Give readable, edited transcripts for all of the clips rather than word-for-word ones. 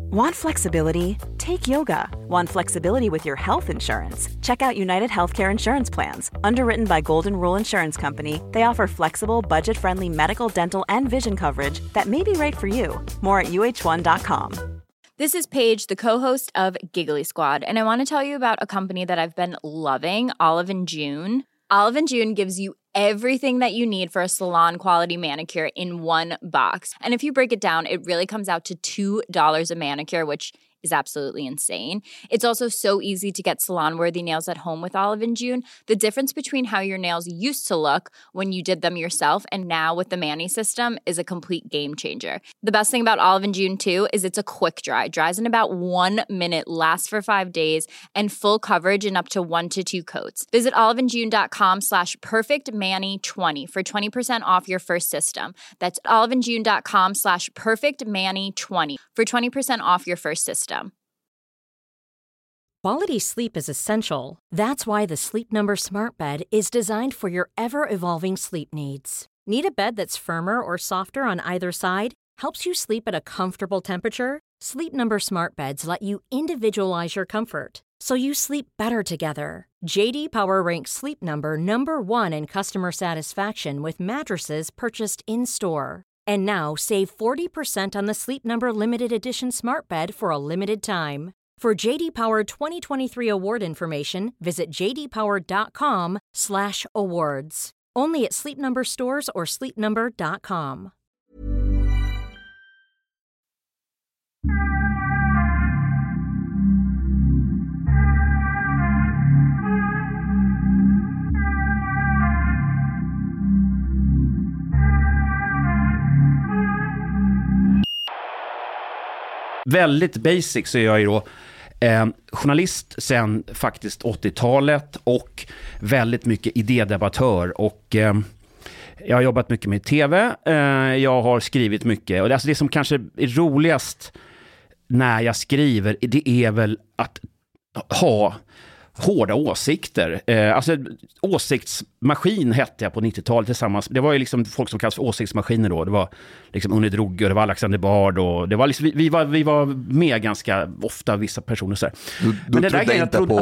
Want flexibility? Take yoga. Want flexibility with your health insurance? Check out United Healthcare Insurance Plans. Underwritten by Golden Rule Insurance Company, they offer flexible, budget-friendly medical, dental, and vision coverage that may be right for you. More at uh1.com. This is Paige, the co-host of Giggly Squad, and I want to tell you about a company that I've been loving, Olive & June. Olive & June gives you everything that you need for a salon-quality manicure in one box. And if you break it down, it really comes out to $2 a manicure, which is absolutely insane. It's also so easy to get salon-worthy nails at home with Olive & June. The difference between how your nails used to look when you did them yourself and now with the Mani system is a complete game changer. The best thing about Olive & June, too, is it's a quick dry. Dries in about 1 minute, lasts for 5 days, and full coverage in up to 1 to 2 coats. Visit oliveandjune.com/perfectmani20 for 20% off your first system. That's oliveandjune.com/perfectmani20 for 20% off your first system. Quality sleep is essential. That's why the Sleep Number Smart Bed is designed for your ever-evolving sleep needs. Need a bed that's firmer or softer on either side? Helps you sleep at a comfortable temperature? Sleep Number Smart Beds let you individualize your comfort, so you sleep better together. J.D. Power ranks Sleep Number #1 in customer satisfaction with mattresses purchased in-store. And now, save 40% on the Sleep Number Limited Edition Smart Bed for a limited time. For J.D. Power 2023 award information, visit jdpower.com/awards. Only at Sleep Number stores or sleepnumber.com. Väldigt basic så är jag ju då journalist sen faktiskt 80-talet och väldigt mycket idédebattör och jag har jobbat mycket med tv, jag har skrivit mycket och det som kanske är roligast när jag skriver, det är väl att ha hårda åsikter. Alltså åsiktsmaskin hette jag på 90-talet tillsammans. Det var ju liksom folk som kallas för åsiktsmaskiner då. Det var liksom Unni Drougge och det var Alexander Bard och det var liksom, vi var med ganska ofta vissa personer så här. Men det där grejen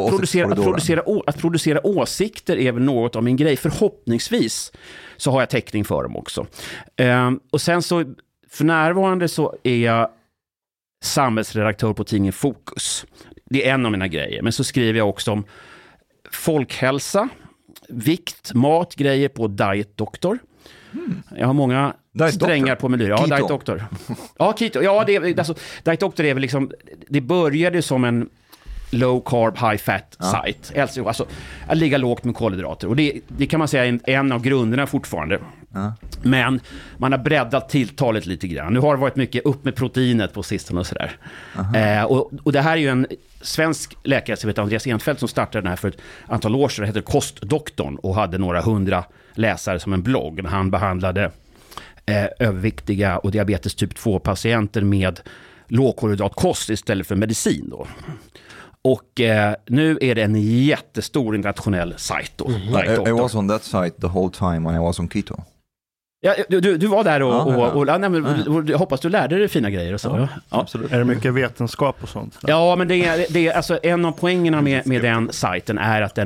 att producera åsikter är väl något av min grej. Förhoppningsvis så har jag täckning för dem också. Och sen så för närvarande så är jag samhällsredaktör på tidningen Fokus. Det är en av mina grejer. Men så skriver jag också om folkhälsa, vikt, mat, grejer på Diet Doctor. Jag har många strängar på menyn. Ja, Diet Doctor. Ja, keto. Ja, Diet Doctor är väl liksom, det började som en low carb, high fat site. Alltså att ligga lågt med kolhydrater. Och det kan man säga är en av grunderna fortfarande. Men man har breddat tilltalet lite grann. Nu har det varit mycket upp med proteinet på sistone och sådär. Och det här är ju en svensk läkare som heter Andreas Enfeldt som startade den här för ett antal år sedan. Det heter Kostdoktorn och hade några 100 läsare som en blogg. Han behandlade överviktiga och diabetes typ 2-patienter med lågkolhydratkost istället för medicin då. Och nu är det en jättestor internationell sajt då. I was on that site the whole time when I was on keto. Ja, du var där och jag hoppas du lärde dig fina grejer och så. Ja, absolut. Är det mycket vetenskap och sånt? Ja, men det är alltså en av poängerna med den sajten är att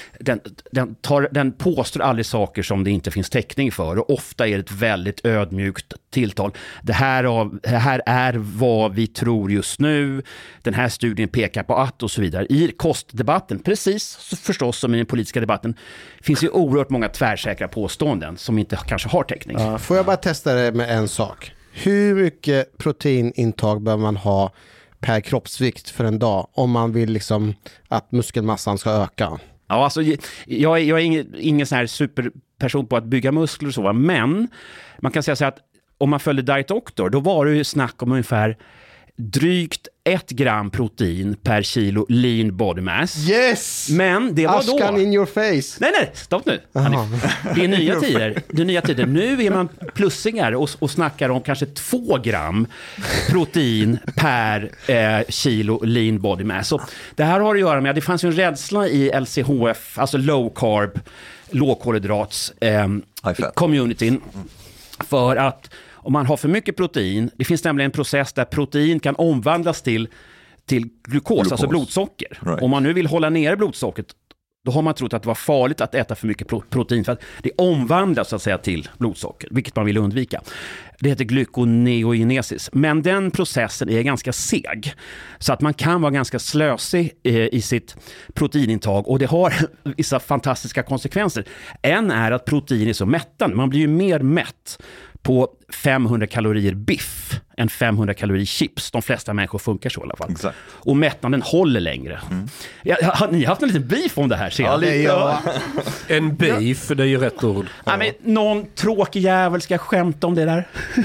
den påstår aldrig saker som det inte finns täckning för och ofta är det ett väldigt ödmjukt tilltal. Det här är vad vi tror just nu. Den här studien pekar på att och så vidare. I kostdebatten, precis så förstås som i den politiska debatten, finns ju oerhört många tvärsäkra påståenden som inte kanske har täckning. Ja, får jag bara testa det med en sak? Hur mycket proteinintag bör man ha per kroppsvikt för en dag om man vill liksom att muskelmassan ska öka? Ja, alltså jag är ingen sån här superperson på att bygga muskler och så, men man kan säga så att om man följde Diet Doctor, då var det ju snack om ungefär drygt 1 gram protein per kilo lean body mass. Yes! Men det var Askan då... in your face. Nej, stopp nu. Det är nya tider. Det är nya tider. Nu är man plussingar och snackar om kanske 2 gram protein per kilo lean body mass. Så det här har att göra med att det fanns ju en rädsla i LCHF, alltså low carb, lågkolhydrats communityn, för att om man har för mycket protein, det finns nämligen en process där protein kan omvandlas till glukos, alltså blodsocker. Right. Om man nu vill hålla nere blodsockret, då har man trott att det var farligt att äta för mycket protein för att det omvandlas så att säga till blodsocker, vilket man vill undvika. Det heter glykoneogenesis, men den processen är ganska seg. Så att man kan vara ganska slösig i sitt proteinintag och det har vissa fantastiska konsekvenser. En är att protein är så mättande, man blir ju mer mätt på 500 kalorier biff än 500 kalorier chips. De flesta människor funkar så i alla fall. Exakt. Och mättnaden håller längre. Har ni haft en liten beef om det här? En beef, det är ju rätt ord. Ja, men någon tråkig jävel ska skämta om det där.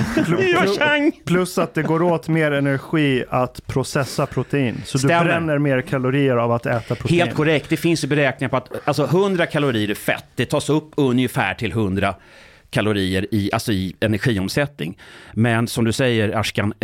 Plus att det går åt mer energi att processa protein. Så Stämmer. du bränner mer kalorier av att äta protein. Helt korrekt. Det finns ju beräkningar på att alltså 100 kalorier är fett. Det tas upp ungefär till 100 kalorier i energiomsättning. Men som du säger, Ashkan,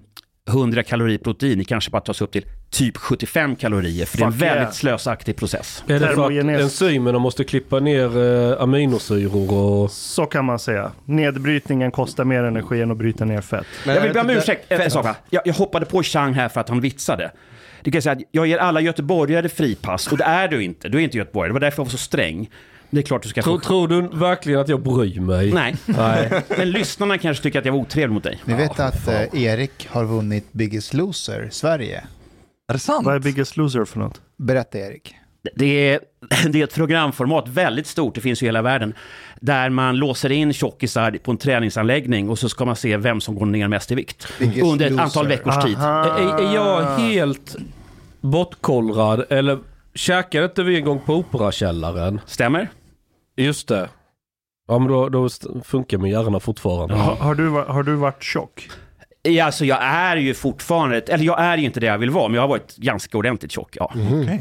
100 kalorier protein kanske bara tas upp till typ 75 kalorier. För det är en väldigt slösaktig process. Är det för att enzymerna måste klippa ner aminosyror? Och... Så kan man säga. Nedbrytningen kostar mer energi än att bryta ner fett. Jag vill be om ursäkt. Jag hoppade på Chang här för att han vitsade. Det kan jag säga att jag ger alla göteborgare fripass. Och det är du inte. Du är inte göteborgare. Det var därför jag var så sträng. Det är klart du ska tror du verkligen att jag bryr mig? Nej. Men lyssnarna kanske tycker att jag var otrevlig mot dig. Ni vet att Erik har vunnit Biggest Loser Sverige. Är det sant? Vad är Biggest Loser för något? Berätta, Erik. Det är ett programformat, väldigt stort, det finns ju i hela världen, där man låser in tjockisar på en träningsanläggning och så ska man se vem som går ner mest i vikt under ett antal veckors tid. Är jag helt bortkollrad eller käkade inte vi en gång på Operakällaren? Stämmer? Just det. Ja, men då funkar min hjärna fortfarande. Har du varit tjock? Ja, alltså jag är ju fortfarande, eller jag är ju inte det jag vill vara, men jag har varit ganska ordentligt tjock, ja.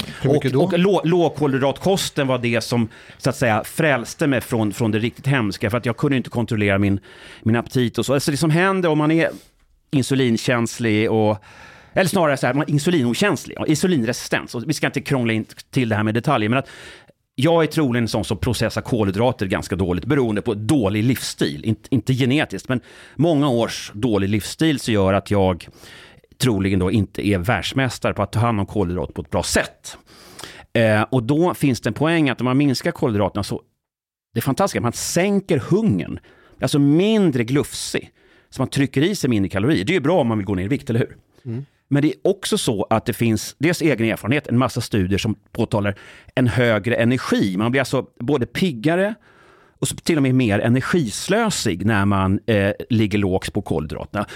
Och lågkolhydratkosten var det som så att säga frälste mig från det riktigt hemska, för att jag kunde inte kontrollera min aptit och så. Alltså det som händer om man är insulinkänslig eller snarare så här, man är insulinokänslig, insulinresistens. Och vi ska inte krångla in till det här med detaljer, men att jag är troligen en sån som processar kolhydrater ganska dåligt beroende på dålig livsstil. Inte genetiskt, men många års dålig livsstil så gör att jag troligen då inte är världsmästare på att ta hand om kolhydrater på ett bra sätt. Och då finns det en poäng att om man minskar kolhydraterna så det är fantastiskt, man sänker hungern. Alltså mindre glufsig. Så man trycker i sig mindre kalorier. Det är ju bra om man vill gå ner i vikt, eller hur? Men det är också så att det finns dels egen erfarenhet, en massa studier som påtalar en högre energi. Man blir alltså både piggare och till och med mer energislösig när man ligger lågt på kolhydraterna.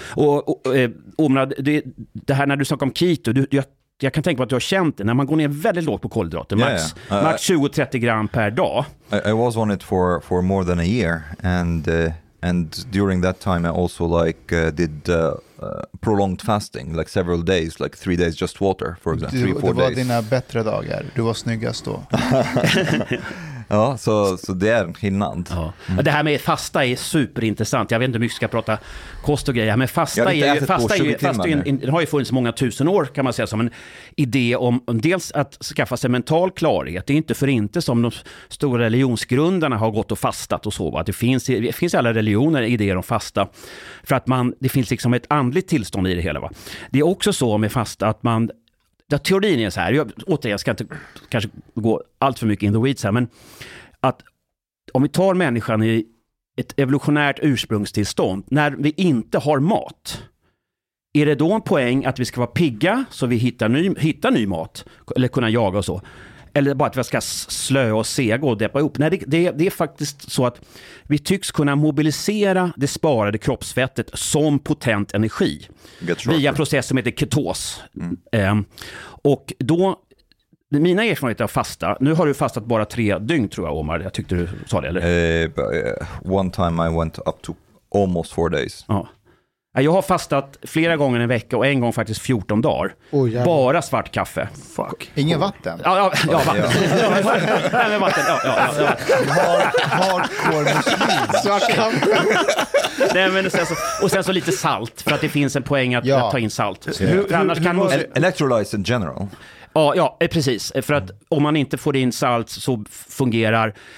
Det här när du snackar om keto, jag kan tänka på att du har känt det när man går ner väldigt lågt på kolhydrater, max 20-30 gram per dag. I was on it for more than a year and during that time I also did prolonged fasting, like several days, like 3 days just water, for example. 3-4 days. Det var dina bättre dagar. Du var snyggast då. Ja, så det är en skillnad. Ja. Det här med fasta är superintressant. Jag vet inte hur mycket ska prata kost och grejer, men fasta har ju funnits många tusen år kan man säga, som en idé om dels att skaffa sig mental klarhet. Det är inte för inte som de stora religionsgrundarna har gått och fastat och så. Det finns i alla religioner idéer om fasta för att det finns liksom ett andligt tillstånd i det hela. Va? Det är också så med fasta att teorin är så här, jag ska inte kanske gå allt för mycket in the weeds här, men att om vi tar människan i ett evolutionärt ursprungstillstånd, när vi inte har mat, är det då en poäng att vi ska vara pigga så vi hittar ny mat eller kunna jaga och så? Eller bara att vi ska slöa och sega och deppa upp? Nej, det är faktiskt så att vi tycks kunna mobilisera det sparade kroppsfettet som potent energi via process som heter ketos. Och då, mina erfarenheter av fasta, nu har du fastat bara 3 dygn tror jag, Omar, jag tyckte du sa det, eller? One time I went up to almost 4 days. Ja. Jag har fastat flera gånger en vecka och en gång faktiskt 14 dagar. Bara svart kaffe. Fuck. Ingen vatten? Ja, vatten. Nej, men vatten. Hardcore muslim. Svart kaffe. Nej, men sen så lite salt, för att det finns en poäng att ta in salt. Annars kan electrolytes in general. Ja, precis. För att om man inte får in salt så fungerar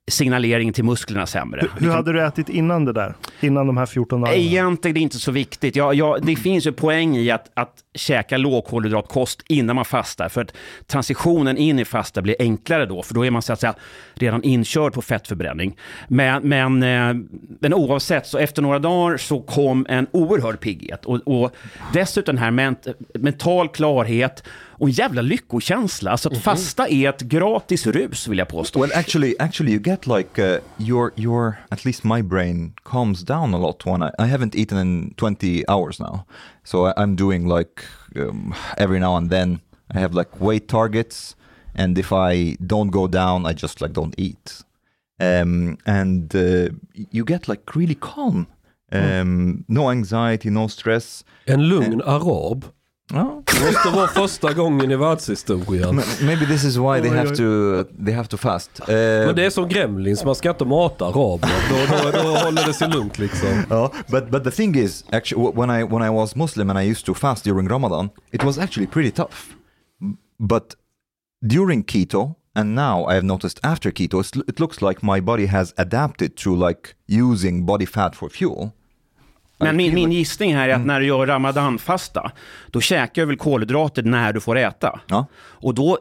signaleringen till musklerna sämre. Hur hade du ätit innan det där? Innan de här 14 dagarna? Egentligen är det inte så viktigt. Det finns ju poäng i att käka lågkolhydratkost innan man fastar. För att transitionen in i fasta blir enklare då. För då är man så att säga redan inkörd på fettförbränning. Men oavsett, så efter några dagar så kom en oerhörd pigghet. Och dessutom den här mental klarhet och en jävla lyckokänsla. Alltså att fasta är ett gratis rus, vill jag påstå. Well, actually, you get like your at least my brain calms down a lot when I haven't eaten in 20 hours now, so I'm doing like every now and then I have like weight targets, and if I don't go down, I just like don't eat, and you get like really calm, no anxiety, no stress. En lugn arab. Oh. Det måste vara första gången i världshistorien. Maybe this is why they have to fast. Men det är som gremlins, man ska inte mata araber. Då håller det sig lugnt liksom. But the thing is, actually, when I was Muslim and I used to fast during Ramadan, it was actually pretty tough. But during keto, and now I have noticed after keto, it looks like my body has adapted to like using body fat for fuel. Men min gissning här är att när du gör ramadanfasta, då käkar du väl kolhydrater när du får äta. Ja. Och då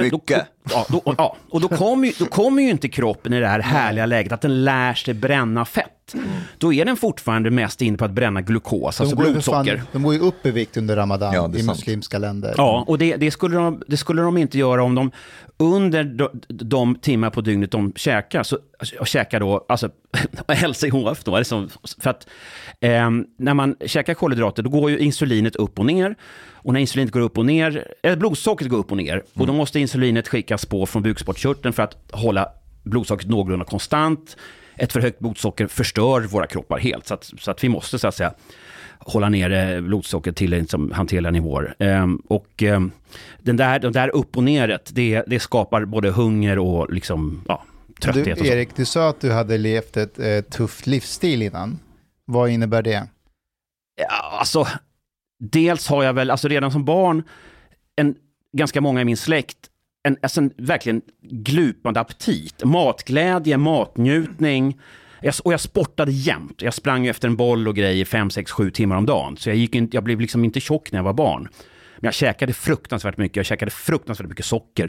kommer ju inte kroppen i det här härliga läget att den lär sig bränna fett. Då är den fortfarande mest inne på att bränna glukos, alltså blodsocker. De går ju upp i vikt under Ramadan i muslimska länder. Ja, och det skulle de inte göra om de under de timmar på dygnet de käkar då, alltså LCHF då, för att när man käkar kolhydrater, då går ju insulinet upp och ner. Och när insulinet går upp och ner, eller blodsockret går upp och ner, och då måste insulinet skickas på från bukspottkörteln för att hålla blodsockret någorlunda konstant. Ett för högt blodsocker förstör våra kroppar helt, så att vi måste så att säga hålla ner blodsockret till liksom hanterliga nivåer. Den där upp och neret, det skapar både hunger och liksom, trötthet. Du, Erik, du sa att du hade levt ett tufft livsstil innan. Vad innebär det? Ja, alltså, dels har jag väl, alltså redan som barn, ganska många i min släkt, en verkligen glupande aptit, matglädje, matnjutning. Och jag sportade jämt. Jag sprang efter en boll och grejer 5, 6, 7 timmar om dagen. Så jag blev liksom inte tjock när jag var barn. Men jag käkade fruktansvärt mycket. Jag käkade fruktansvärt mycket socker.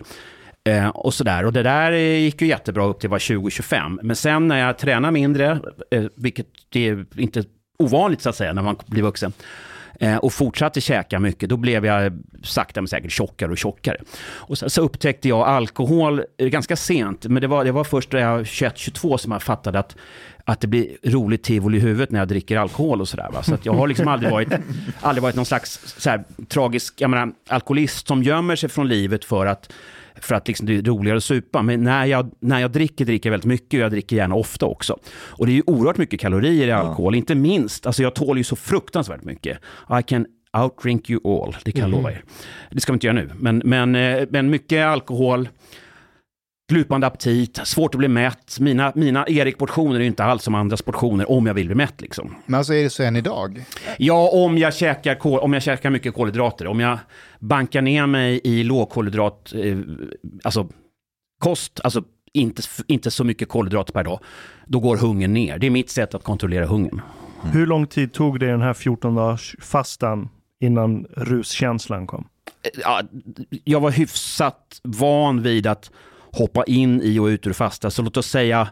Och sådär. Och det där gick ju jättebra upp till var 20-25. Men sen när jag tränar mindre, vilket är inte ovanligt så att säga när man blir vuxen, och fortsatte käka mycket, då blev jag sakta men säkert tjockare och tjockare. Och så upptäckte jag alkohol ganska sent, men det var först när jag 21-22 som jag fattade att det blir roligt tivoli i huvudet när jag dricker alkohol och sådär. Så att jag har liksom aldrig varit någon slags så här tragisk, alkoholist som gömmer sig från livet för att liksom det är roligare att supa. Men när jag dricker jag väldigt mycket, och jag dricker gärna ofta också. Och det är ju oerhört mycket kalorier i alkohol, inte minst. Alltså jag tål ju så fruktansvärt mycket. I can outdrink you all, det kan jag lova er. Det ska vi inte göra nu. Men mycket alkohol, glupande aptit, svårt att bli mätt. Mina Erik-portioner är ju inte alls som andras portioner om jag vill bli mätt liksom. Men alltså är det så än idag? Ja, om jag käkar mycket kolhydrater. Om jag bankar ner mig i lågkolhydrat, alltså kost, alltså inte så mycket kolhydrater per dag, då går hungern ner. Det är mitt sätt att kontrollera hungern. Hur lång tid tog det den här 14-dagars fastan innan ruskänslan kom? Ja, jag var hyfsat van vid att hoppa in i och ut ur fasta, så låt oss säga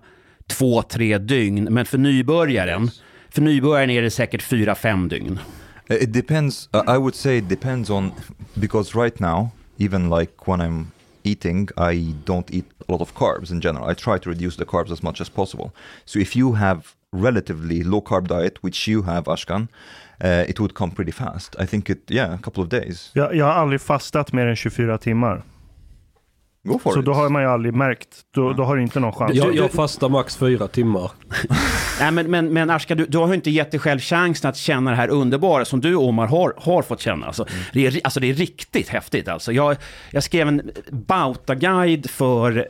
2-3 dygn, men för nybörjaren är det säkert 4-5 dygn. It depends, I would say it depends on, because right now, even like when I'm eating, I don't eat a lot of carbs in general. I try to reduce the carbs as much as possible. So if you have relatively low carb diet, which you have, Ashkan, it would come pretty fast. I think a couple of days. Jag har aldrig fastat mer än 24 timmar. Go for så it. Då har man ju aldrig märkt. Då har du inte någon chans. Jag fastar max 4 timmar. Nej, men Ashka, du har ju inte gett dig själv chansen att känna det här underbara som du, Omar, har fått känna. Alltså, det är riktigt häftigt. Alltså. Jag skrev en Bauta-guide för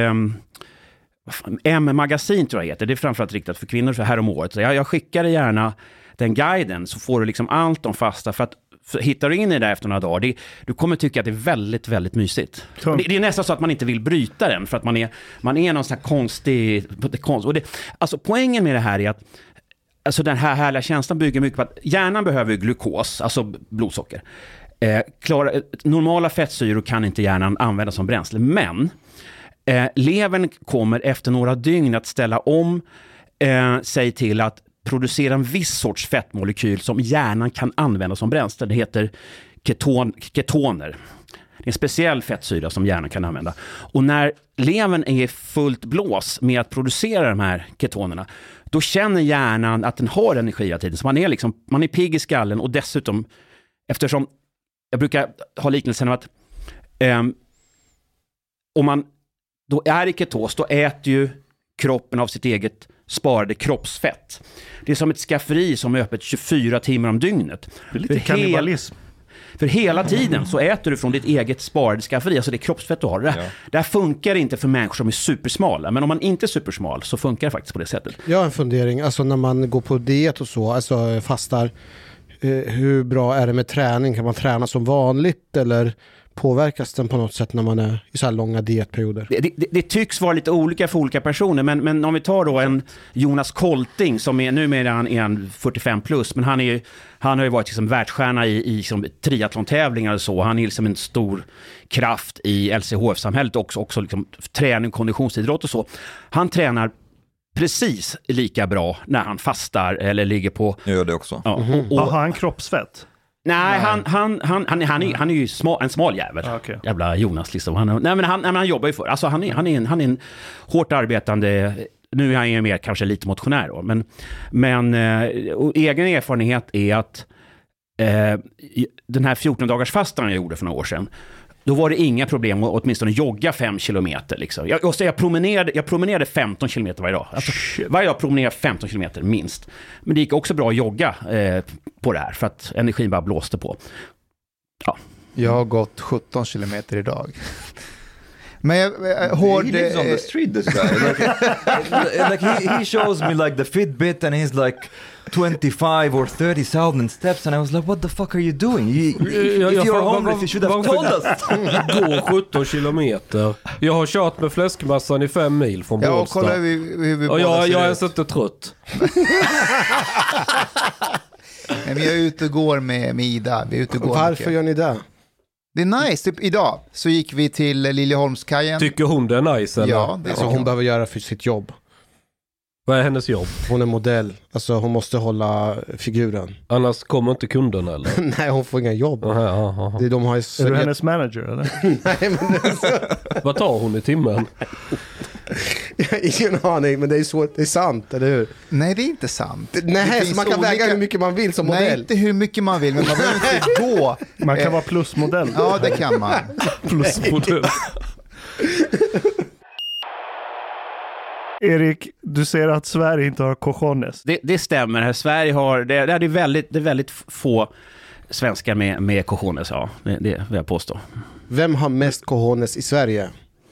M-magasin, tror jag heter. Det är framförallt riktat för kvinnor så här om året. Så jag skickar gärna den guiden, så får du liksom allt om fasta. För att Så hittar du in i det efter några dagar, du kommer tycka att det är väldigt, väldigt mysigt. Det är nästan så att man inte vill bryta den för att man är någon sån här konstig. Och alltså poängen med det här är att alltså den här härliga känslan bygger mycket på att hjärnan behöver glukos, alltså blodsocker. Normala fettsyror kan inte hjärnan använda som bränsle, men levern kommer efter några dygn att ställa om sig till att producera en viss sorts fettmolekyl som hjärnan kan använda som bränsle. Det heter ketoner. Det är en speciell fettsyra som hjärnan kan använda. Och när levern är fullt blås med att producera de här ketonerna, då känner hjärnan att den har energi hela tiden. Så man är pigg i skallen, och dessutom, eftersom jag brukar ha liknelsen av att om man då är i ketos, då äter ju kroppen av sitt eget sparade kroppsfett. Det är som ett skafferi som är öppet 24 timmar om dygnet. Det är lite kannibalism. För hela tiden så äter du från ditt eget sparade skafferi, alltså det kroppsfett du har. Det här funkar inte för människor som är supersmala, men om man inte är supersmal så funkar det faktiskt på det sättet. Jag har en fundering, alltså när man går på diet och så, alltså fastar, hur bra är det med träning? Kan man träna som vanligt eller påverkas den på något sätt när man är i så här långa dietperioder? Det tycks vara lite olika för olika personer, men om vi tar då en Jonas Kolting som är numera en 45 plus, men han har ju varit liksom världsstjärna i triathlon-tävlingar och så. Han är liksom en stor kraft i LCHF-samhället också liksom träning, konditionsidrott och så. Han tränar precis lika bra när han fastar eller ligger på... Jag gör det också. Ja, har han kroppsfett? Nej, han är ju en smal jävel. Okay. Jävla Jonas liksom. Han jobbar ju för. Alltså han är en hårt arbetande. Nu är han ju mer kanske lite motionär då, men egen erfarenhet är att den här 14 dagars fastan jag gjorde för några år sedan, då var det inga problem att åtminstone jogga 5 kilometer liksom. Jag promenerade 15 kilometer varje dag. Alltså, varje dag promenerade 15 kilometer minst. Men det gick också bra att jogga på det här för att energin bara blåste på. Ja. Jag har gått 17 kilometer idag. Men hård... He lives on the street, this guy. Like he shows me like the Fitbit and he's like 25 or 30,000 steps and I was like, what the fuck are you doing? If you're homeless you should have told us. Gå 17 kilometer. Jag har kört med fläskmassan i 5 mil från Bålsta. Ja, kolla hur vi och jag är inte trött. Men jag är ute och går med Ida. Vi är ute och går. Varför gör ni det? Det är nice. Typ idag så gick vi till Liljeholmskajen. Tycker hon det är nice? Eller? Ja, det är alltså, hon behöver göra för sitt jobb. Vad är hennes jobb? Hon är modell. Alltså hon måste hålla figuren. Annars kommer inte kunden eller? Nej, hon får inga jobb. Aha. Det de har är du hennes manager eller? Nej, men vad tar hon i timmen? Jag har ingen aning, men det är sant, eller hur? Nej, det är inte sant. Nej, så man kan väga hur mycket man vill som modell. Nej, inte hur mycket man vill, men man behöver inte gå. Man kan vara plusmodell. Ja, det kan man. Plusmodell. Erik, du säger att Sverige inte har cojones. Det stämmer. Sverige har... Det är väldigt få svenskar med cojones, ja. Det vill jag påstå. Vem har mest cojones i Sverige?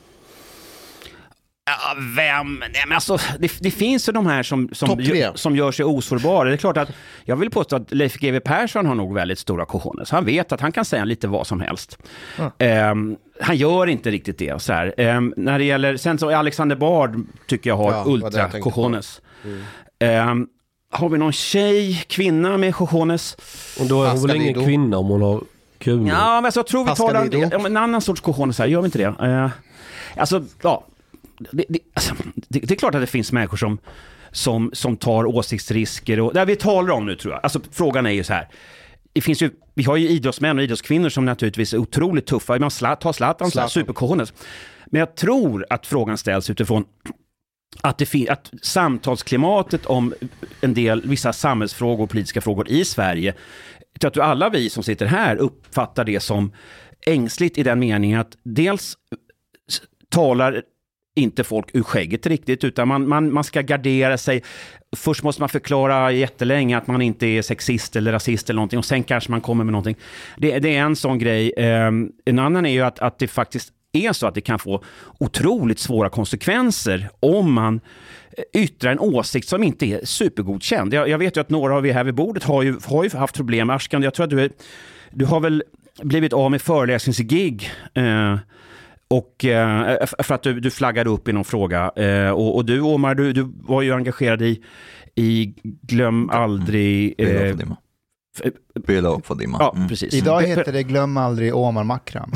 Ja, vem? Nej, men alltså, det finns ju de här som gör sig osårbara. Det är klart att jag vill påstå att Leif GW Persson har nog väldigt stora cojones. Han vet att han kan säga lite vad som helst. Han gör inte riktigt det. Så här. När det gäller, sen så Alexander Bard tycker jag har ultra cojones. Har vi någon kvinna med cojones? Och då är hon väl ingen kvinna om hon har kul. Ja, men så jag tror vi talar om en annan sorts cojones här. Gör vi inte det? Alltså, ja. Det är klart att det finns människor som tar åsiktsrisker och det vi talar om nu, tror jag. Alltså frågan är ju så här. Vi har ju idrottsmän och idrottskvinnor som naturligtvis är otroligt tuffa. Man tar Zlatan. Supercojones. Men jag tror att frågan ställs utifrån att samtalsklimatet om vissa samhällsfrågor och politiska frågor i Sverige, jag tror att alla vi som sitter här uppfattar det som ängsligt i den meningen att dels talar inte folk ur skägget riktigt, utan man ska gardera sig. Först måste man förklara jättelänge att man inte är sexist eller rasist eller någonting, och sen kanske man kommer med någonting. Det är en sån grej. En annan är ju att det faktiskt är så att det kan få otroligt svåra konsekvenser om man yttrar en åsikt som inte är supergodkänd. Jag vet ju att några av er här vid bordet har ju haft problem. Ashkan, jag tror att du har väl blivit av med föreläsningsgig och för att du flaggade upp i någon fråga. Och du, Omar, du var ju engagerad i Glöm aldrig... Below Fadima. Ja, precis. Idag heter det Glöm aldrig Omar Makram.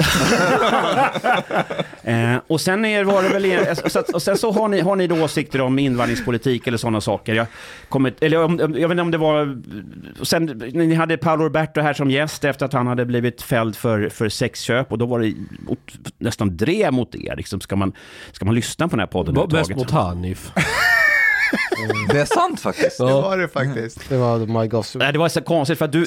Och sen var det väl och sen så har ni då åsikter om invandringspolitik eller sådana saker. Jag vet inte om det var sen ni hade Paolo Roberto här som gäst efter att han hade blivit fälld för sexköp, och då var det nästan drev mot er liksom. Ska man lyssna på den här podden bäst mot Hanif. Det är sant faktiskt. Det var det faktiskt. Det var My Goss. Nej, det var så konstigt för att du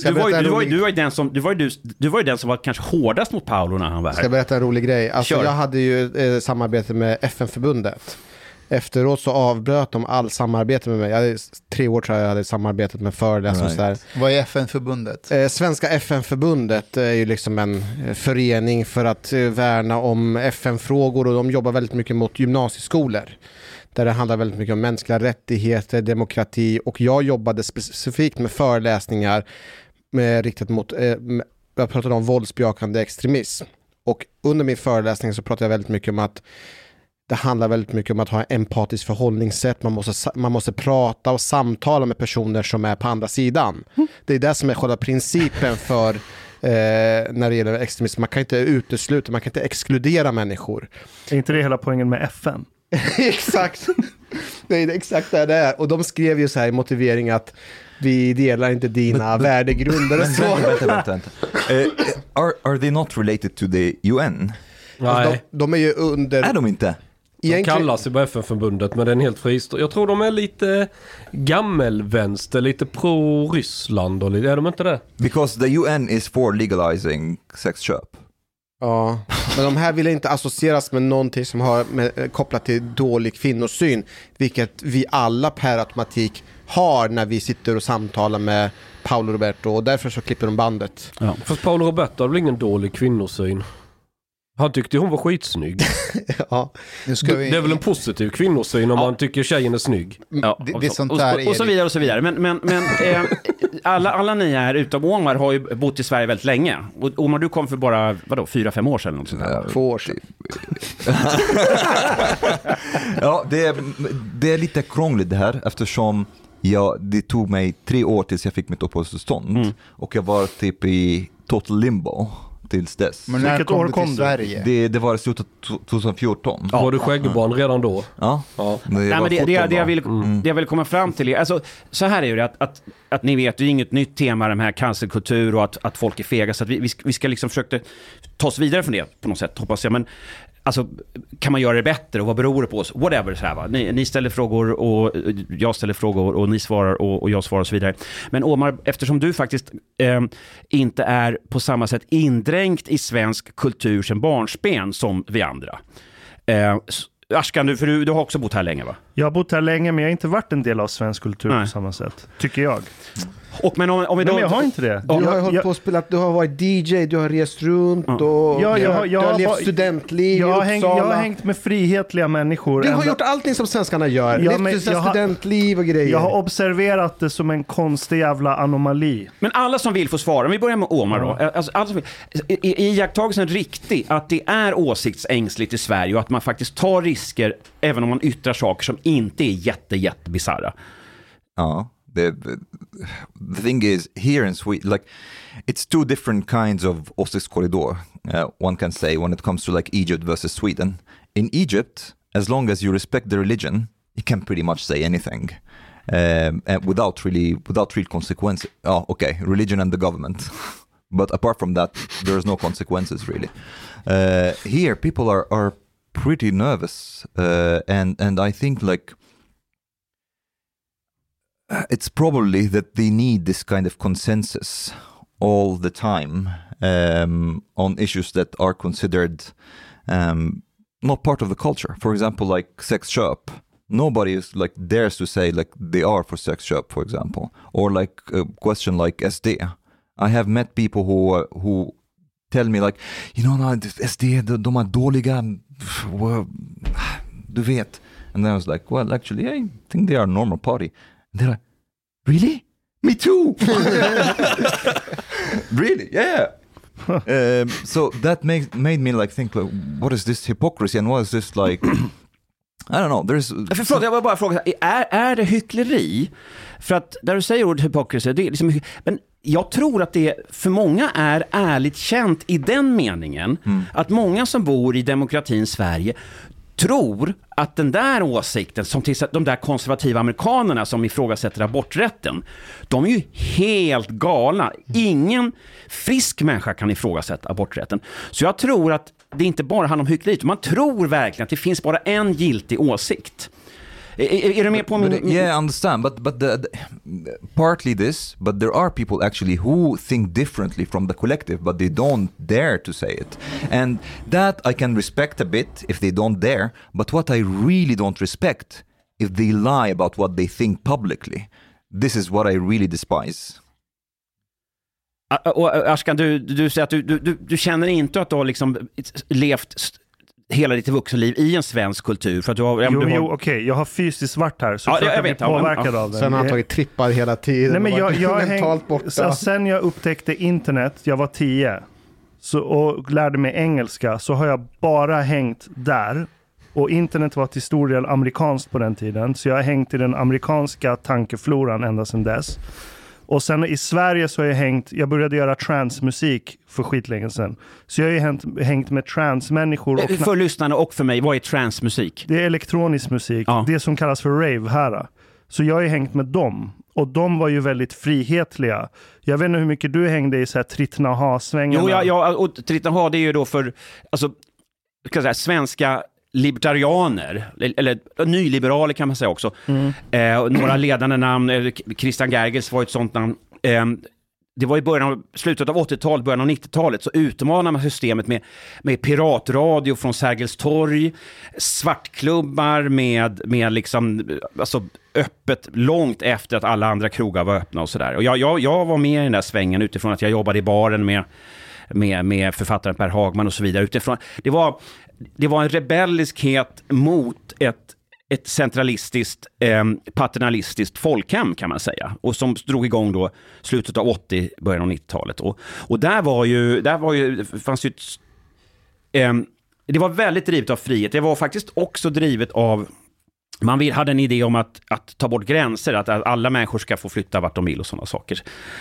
var ju den som var kanske hårdast mot Paolo när han var här. Ska jag berätta en rolig grej? Alltså, jag hade ju samarbete med FN-förbundet. Efteråt så avbröt de all samarbete med mig. Jag hade 3 år tror jag hade samarbetat med föreläsare och sådär. Vad är FN-förbundet? Svenska FN-förbundet är ju liksom en förening för att värna om FN-frågor, och de jobbar väldigt mycket mot gymnasieskolor. Där det handlar väldigt mycket om mänskliga rättigheter, demokrati, och jag jobbade specifikt med föreläsningar riktat mot, jag pratade om våldsbejakande extremism. Och under min föreläsning så pratade jag väldigt mycket om att det handlar väldigt mycket om att ha en empatisk förhållningssätt. Man måste prata och samtala med personer som är på andra sidan. Det är det som är själva principen för när det gäller extremism. Man kan inte utesluta, man kan inte exkludera människor. Är inte det hela poängen med FN? Exakt. Det är exakt det är. Och de skrev ju så här i motivering att vi delar inte dina värdegrunder. Vänta. Are they not related to the UN? Nej. Alltså, de är ju under... Är de inte? De kallas ju på FN-förbundet, men det är en helt fristånd. Jag tror de är lite gammelvänster, lite pro-Ryssland och lite, är de inte det? Because the UN is for legalizing sexköp. Ja, men de här vill inte associeras med någonting som har kopplat till dålig kvinnosyn, vilket vi alla per automatik har när vi sitter och samtalar med Paolo Roberto, och därför så klipper de bandet. Ja. Fast Paolo Roberto har väl ingen dålig kvinnosyn? Han tyckte hon var skitsnygg. Ja. Det är väl en positiv kvinnosyn om man tycker tjejen är snygg. Ja, det är sånt där och så vidare och så vidare. Men alla ni här utom Omar har ju bott i Sverige väldigt länge. Och Omar, du kom för bara 4-5 år sedan eller något sånt där. 2 år sedan. Ja, det är lite krångligt det här, eftersom det tog mig 3 år tills jag fick mitt uppehållstillstånd. Och jag var typ i total limbo tills dess. Men när kom du till Sverige? Det var i slutet 2014. Ja. Var du skäggbarn redan då? Ja. Det jag vill komma fram till är, alltså, så här är ju det att ni vet, det är inget nytt tema, de här cancerkultur och att folk är fega, så att vi ska liksom försöka ta oss vidare från det på något sätt, hoppas jag. Men alltså, kan man göra det bättre och vad beror det på oss? Whatever, så här, va? Ni ställer frågor och jag ställer frågor och ni svarar och jag svarar och så vidare. Men Omar, eftersom du faktiskt inte är på samma sätt indränkt i svensk kultur som barnsben som vi andra. Ashkan, du har också bott här länge, va? Jag har bott här länge, men jag har inte varit en del av svensk kultur på samma sätt, tycker jag. Men jag har inte det. Du har hållit på och spelat, du har varit DJ, du har rest runt och du har levt studentliv i Uppsala. Jag har hängt med frihetliga människor. Du har gjort allting som svenskarna gör. Levt studentliv och grejer. Jag har observerat det som en konstig jävla anomali. Men alla som vill få svara, om vi börjar med Omar då. Alltså, alla som vill, är iakttagelsen riktig att det är åsiktsängsligt i Sverige och att man faktiskt tar risker även om man yttrar saker som inte är jättebisarra? Ja. The thing is, here in Sweden, like, it's 2 different kinds of åsiktskorridor, one can say, when it comes to like Egypt versus Sweden. In Egypt, as long as you respect the religion, you can pretty much say anything, and without real consequences. Oh, okay, religion and the government. But apart from that, there's no consequences really. Here, people are pretty nervous, and I think like, it's probably that they need this kind of consensus all the time on issues that are considered not part of the culture. For example, like sex shop. Nobody is like dares to say like they are for sex shop, for example, or like a question like SD. I have met people who tell me like, SD, de är dåliga, du vet. And then I was like, well, actually, I think they are a normal party. And they're like, really? Me too! Really? Yeah. So that made me like think, like, what is this hypocrisy and what is this like? I don't know. Förlåt, jag vill bara fråga, är det hyckleri? För att där du säger ordet hypocrisy, det är liksom, men jag tror att det för många är ärligt känt i den meningen att många som bor i demokratins Sverige tror att den där åsikten, som till de där konservativa amerikanerna som ifrågasätter aborträtten, de är ju helt galna. Ingen frisk människa kan ifrågasätta aborträtten. Så jag tror att det inte bara handlar om hyckleri. Man tror verkligen att det finns bara en giltig åsikt. Är du med på min... Yeah, I understand, but the partly this, but there are people actually who think differently from the collective, but they don't dare to say it. And that I can respect a bit if they don't dare, but what I really don't respect if they lie about what they think publicly. This is what I really despise. Och Ashkan, du säger att du känner inte att du har liksom levt hela ditt vuxenliv i en svensk kultur, för att du har... Okej, jag har fysiskt varit här, så jag blir påverkad av det. Sen har han tagit trippar hela tiden. Nej, men jag mentalt borta. Sen jag upptäckte internet, jag var 10 och lärde mig engelska, så har jag bara hängt där. Och internet var till stor del amerikanskt på den tiden, så jag har hängt i den amerikanska tankefloran ända sedan dess. Och sen i Sverige så har jag började göra transmusik för skitlänge sedan. Så jag har ju hängt med transmänniskor. För lyssnarna och för mig, vad är transmusik? Det är elektronisk musik, det som kallas för rave här. Så jag har ju hängt med dem. Och de var ju väldigt frihetliga. Jag vet inte hur mycket du hängde i så här Trittnaha-svängarna. Jo, och Trittnaha, det är ju då för svenska libertarianer, eller nyliberaler kan man säga också. Några ledande namn, Christian Gergels var ett sånt namn. Det var i slutet av 80-talet, början av 90-talet, så utmanade man systemet med piratradio från Sergels torg, svartklubbar med liksom, alltså öppet långt efter att alla andra krogar var öppna och sådär. Och jag var med i den där svängen utifrån att jag jobbade i baren med författaren Per Hagman och så vidare. Utifrån, det var en rebelliskhet mot ett centralistiskt, paternalistiskt folkhem kan man säga. Och som drog igång då slutet av 80, början av 90-talet. Och fanns ju det var väldigt drivet av frihet. Det var faktiskt också drivet av, man hade en idé om att ta bort gränser, att alla människor ska få flytta vart de vill och sådana saker.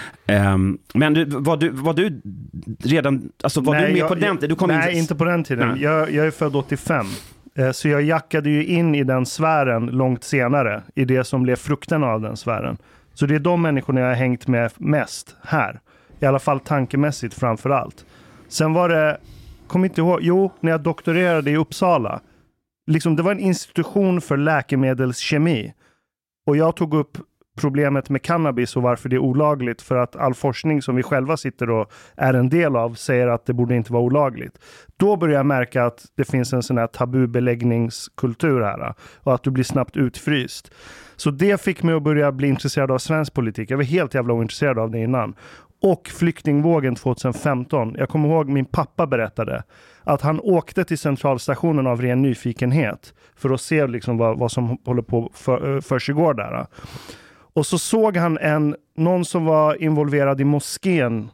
Men var du redan, alltså var du med på den tiden? Nej, inte på den tiden. Jag är född 85. Så jag jackade ju in i den sfären långt senare, i det som blev frukten av den sfären. Så det är de människorna jag har hängt med mest här. I alla fall tankemässigt framför allt. Sen var det, kom inte ihåg, när jag doktorerade i Uppsala. Liksom, det var en institution för läkemedelskemi. Och jag tog upp problemet med cannabis och varför det är olagligt, för att all forskning som vi själva sitter och är en del av säger att det borde inte vara olagligt. Då börjar jag märka att det finns en sån här tabubeläggningskultur här och att du blir snabbt utfryst. Så det fick mig att börja bli intresserad av svensk politik. Jag var helt jävla ointresserad av det innan. Och flyktingvågen 2015. Jag kommer ihåg min pappa berättade att han åkte till centralstationen av ren nyfikenhet för att se liksom vad som håller på för sig går där. Och så såg han någon som var involverad i moskén.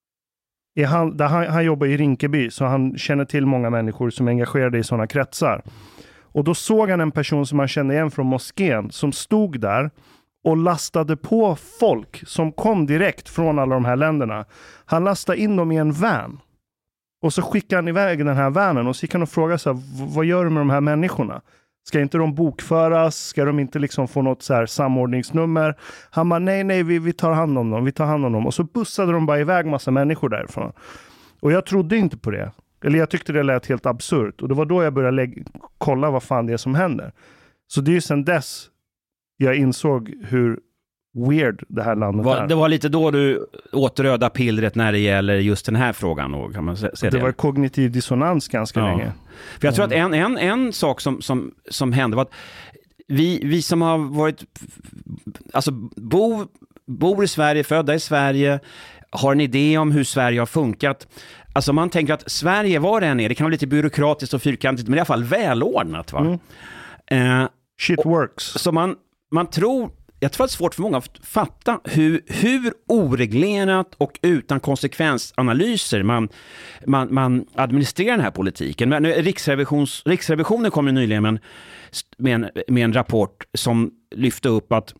Han jobbar i Rinkeby, så han känner till många människor som är engagerade i sådana kretsar. Och då såg han en person som han kände igen från moskén som stod där och lastade på folk som kom direkt från alla de här länderna. Han lastade in dem i en van. Och så skickade han iväg den här vanen och så gick han och frågade så här, vad gör du med de här människorna? Ska inte de bokföras? Ska de inte liksom få något så här samordningsnummer? Han bara, nej, vi tar hand om dem. Och så bussade de bara iväg massa människor därifrån. Och jag trodde inte på det. Eller jag tyckte det lät helt absurt. Och det var då jag började kolla vad fan det är som händer. Så det är ju sedan dess jag insåg hur weird det här landet är. Det var lite då du åt röda pillret när det gäller just den här frågan. Och kan man säga det var kognitiv dissonans ganska länge. För jag tror att en sak som hände var att vi som har varit, alltså bor i Sverige, födda i Sverige, har en idé om hur Sverige har funkat. Alltså man tänker att Sverige, var det än är, det kan vara lite byråkratiskt och fyrkantigt, men i alla fall välordnat, va? Shit works. Så man tror jag tror att det är svårt för många att fatta hur oreglerat och utan konsekvensanalyser man administrerar den här politiken. Men Riksrevisionen kom ju nyligen med en rapport som lyfte upp att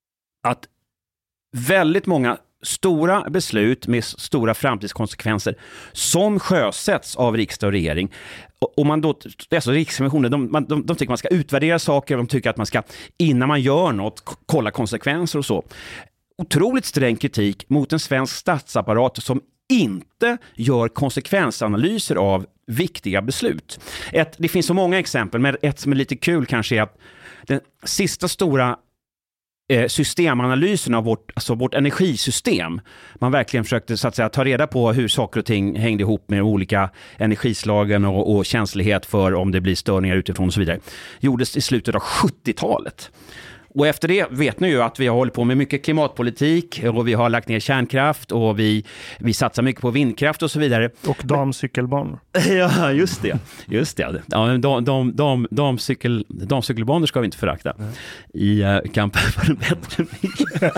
väldigt många stora beslut med stora framtidskonsekvenser som sjösätts av riksdag och regering. Och man då, alltså Riksrevisionen, de tycker man ska utvärdera saker, de tycker att man ska, innan man gör något, kolla konsekvenser och så. Otroligt sträng kritik mot en svensk statsapparat som inte gör konsekvensanalyser av viktiga beslut. Det finns så många exempel, men ett som är lite kul kanske är att den sista stora systemanalysen av vårt energisystem. Man verkligen försökte så att säga ta reda på hur saker och ting hängde ihop med olika energislagen och känslighet för om det blir störningar utifrån och så vidare. Gjordes i slutet av 70-talet. Och efter det vet ni ju att vi har hållit på med mycket klimatpolitik och vi har lagt ner kärnkraft och vi satsar mycket på vindkraft och så vidare. Och damcykelbanor. Ja, just det. Ja, damcykelbanor ska vi inte förakta i kampen för en bättre miljö.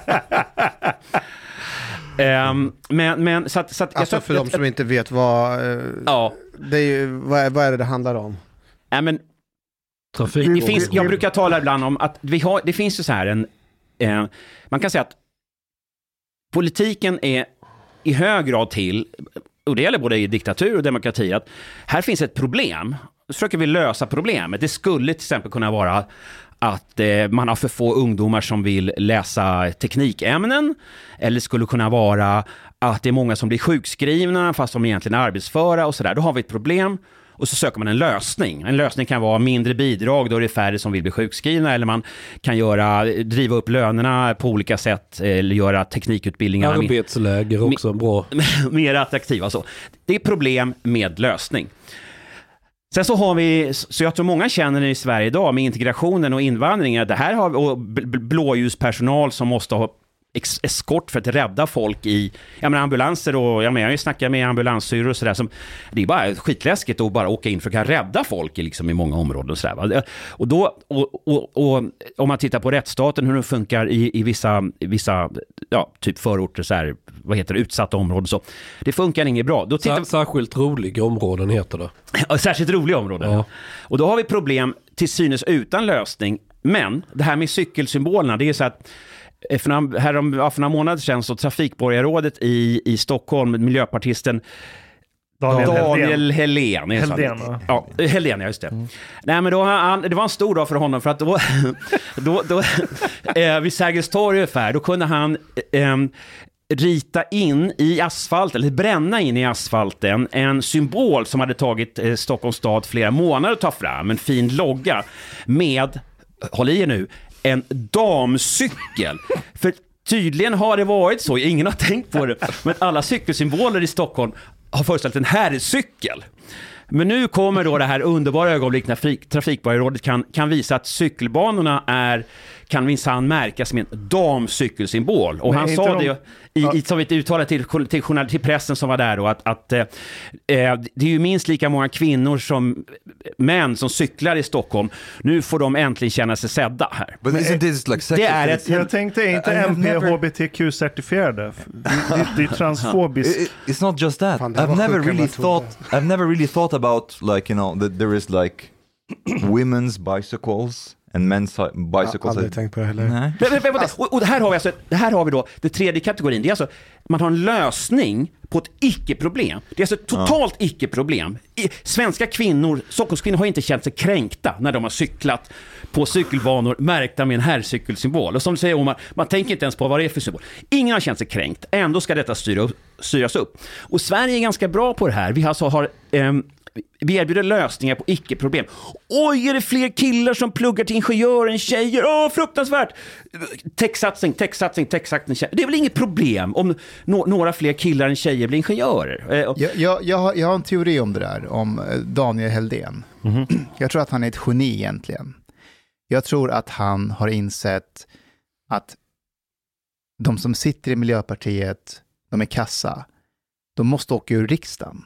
Men så att alltså för de som inte vet vad är det handlar om? Men jag brukar tala ibland om att det finns ju så här man kan säga att politiken är i hög grad till, och det gäller både i diktatur och demokrati, att här finns ett problem. Så försöker vi lösa problemet. Det skulle till exempel kunna vara att man har för få ungdomar som vill läsa teknikämnen, eller skulle kunna vara att det är många som blir sjukskrivna fast de egentligen är arbetsföra och sådär. Då har vi ett problem. Och så söker man en lösning. En lösning kan vara mindre bidrag, då är det färre som vill bli sjukskrivna. Eller man kan driva upp lönerna på olika sätt. Eller göra teknikutbildningar. Arbetsläger också bra. Mer attraktiva. Så. Det är problem med lösning. Sen så har vi, så jag tror många känner i Sverige idag med integrationen och invandringen. Det här har vi, och blåljuspersonal som måste ha eskort för att rädda folk i ambulanser, och jag har ju snackat med ambulanssyror och sådär, som det är bara skitläskigt att bara åka in för att kunna rädda folk i många områden och sådär. Och då och om man tittar på rättsstaten, hur det funkar i vissa typ förorter så här, utsatta områden, så det funkar inget bra. Då särskilt roliga områden heter det. Ja, särskilt roliga områden. Ja. Och då har vi problem till synes utan lösning, men det här med cykelsymbolerna, det är så att för några månader sedan så trafikborgarrådet i Stockholm, miljöpartisten Daniel Helén. Helén, just det. Nej, men det var en stor dag för honom, för att då vid Sergels torg ungefär, då kunde han rita in i asfalt, eller bränna in i asfalten, en symbol som hade tagit Stockholms stad flera månader att ta fram, en fin logga med, håll i er nu, en damcykel. För tydligen har det varit så, ingen har tänkt på det, men alla cykelsymboler i Stockholm har föreställt en herrcykel. Men nu kommer då det här underbara ögonblick när trafikborgarrådet kan visa att cykelbanorna kan minsann märkas som en damcykelsymbol. Och han sa det som ett uttalande till pressen som var där då, att det är ju minst lika många kvinnor som män som cyklar i Stockholm. Nu får de äntligen känna sig sedda här. But isn't this like det är jag tänkte inte MP HBTQ-certifierade. Det är transfobiskt. It's not just that. I've never really thought about, like, that there is like women's bicycles and men's bicycles. Jag har aldrig tänkt på det heller. Nej. Och här har vi då det tredje kategorin. Det är alltså, man har en lösning på ett icke-problem. Det är alltså ett totalt icke-problem. Svenska kvinnor, Stockholmskvinnor, har inte känt sig kränkta när de har cyklat på cykelbanor märkta med en herrcykelsymbol. Och som säger man tänker inte ens på vad det är för symbol. Ingen har känt sig kränkt. Ändå ska detta styras upp. Och Sverige är ganska bra på det här. Vi alltså har vi erbjuder lösningar på icke-problem. Oj, är det fler killar som pluggar till ingenjör än tjejer? Åh, fruktansvärt! Techsatsning. Det är väl inget problem om några fler killar än tjejer blir ingenjörer? Jag har en teori om det där, om Daniel Helén. Mm-hmm. Jag tror att han är ett geni egentligen. Jag tror att han har insett att de som sitter i Miljöpartiet, de är kassa. De måste åka ur riksdagen.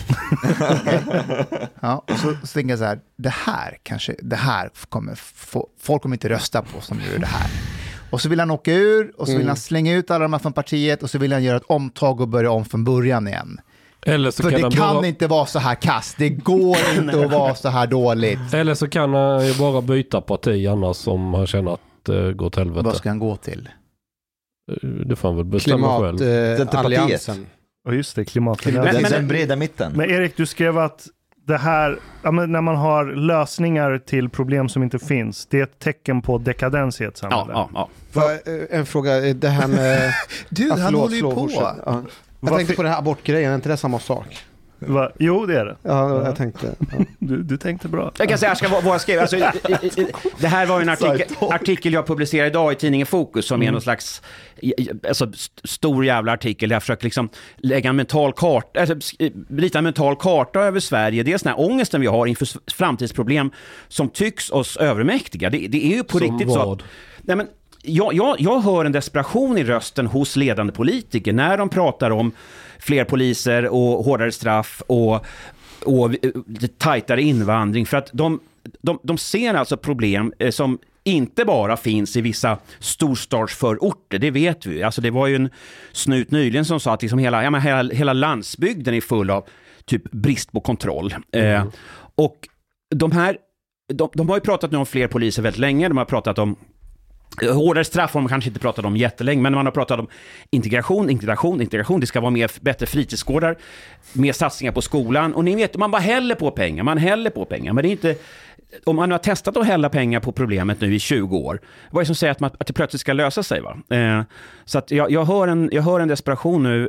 Ja, och så tänker jag så här, det här kommer folk kommer inte rösta på som gör det här. Och så vill han åka ur och så vill han slänga ut alla de här från partiet och så vill han göra ett omtag och börja om från början igen. Eller så För kan det kan inte vara så här kast. Det går inte att vara så här dåligt. Eller så kan han ju bara byta parti annars som han känner att det går till helvete. Vad ska han gå till? Det får han väl bestämma själv. Klimatalliansen. Och just det, klimatet. Den breda mitten. Men Erik, du skrev att det här, när man har lösningar till problem som inte finns, det är ett tecken på dekadens i ett samhälle. Ja. En fråga, det här med... Du, han håller ju på. Ja. Jag tänkte på det här abortgrejen, är inte det samma sak? Jo, det är det. Ja, jag tänkte. Ja. Du tänkte bra. Jag kan säga vad jag skrev. Alltså, det här var ju en artikel jag publicerade idag i tidningen Fokus som är någon slags stor jävla artikel där jag försöker liksom lägga en mental karta, rita en mental karta över Sverige. Det är sån här ångesten vi har inför framtidsproblem som tycks oss övermäktiga. Det är ju på som riktigt vad? så. Nej, men jag hör en desperation i rösten hos ledande politiker när de pratar om fler poliser och hårdare straff och tajtare invandring, för att de ser alltså problem som inte bara finns i vissa storstadsförorter, det vet vi. Alltså det var ju en snut nyligen som sa att liksom hela landsbygden är full av typ brist på kontroll. Och de har ju pratat nu om fler poliser väldigt länge, de har pratat om hårdare straff har man kanske inte pratat om jättelänge, men man har pratat om integration. Det ska vara bättre fritidsgårdar, mer satsningar på skolan. Och ni vet, man bara häller på pengar. Men det är inte... Om man har testat att hälla pengar på problemet nu i 20 år, vad är det som säger att det plötsligt ska lösa sig? Va? Så att jag hör en desperation nu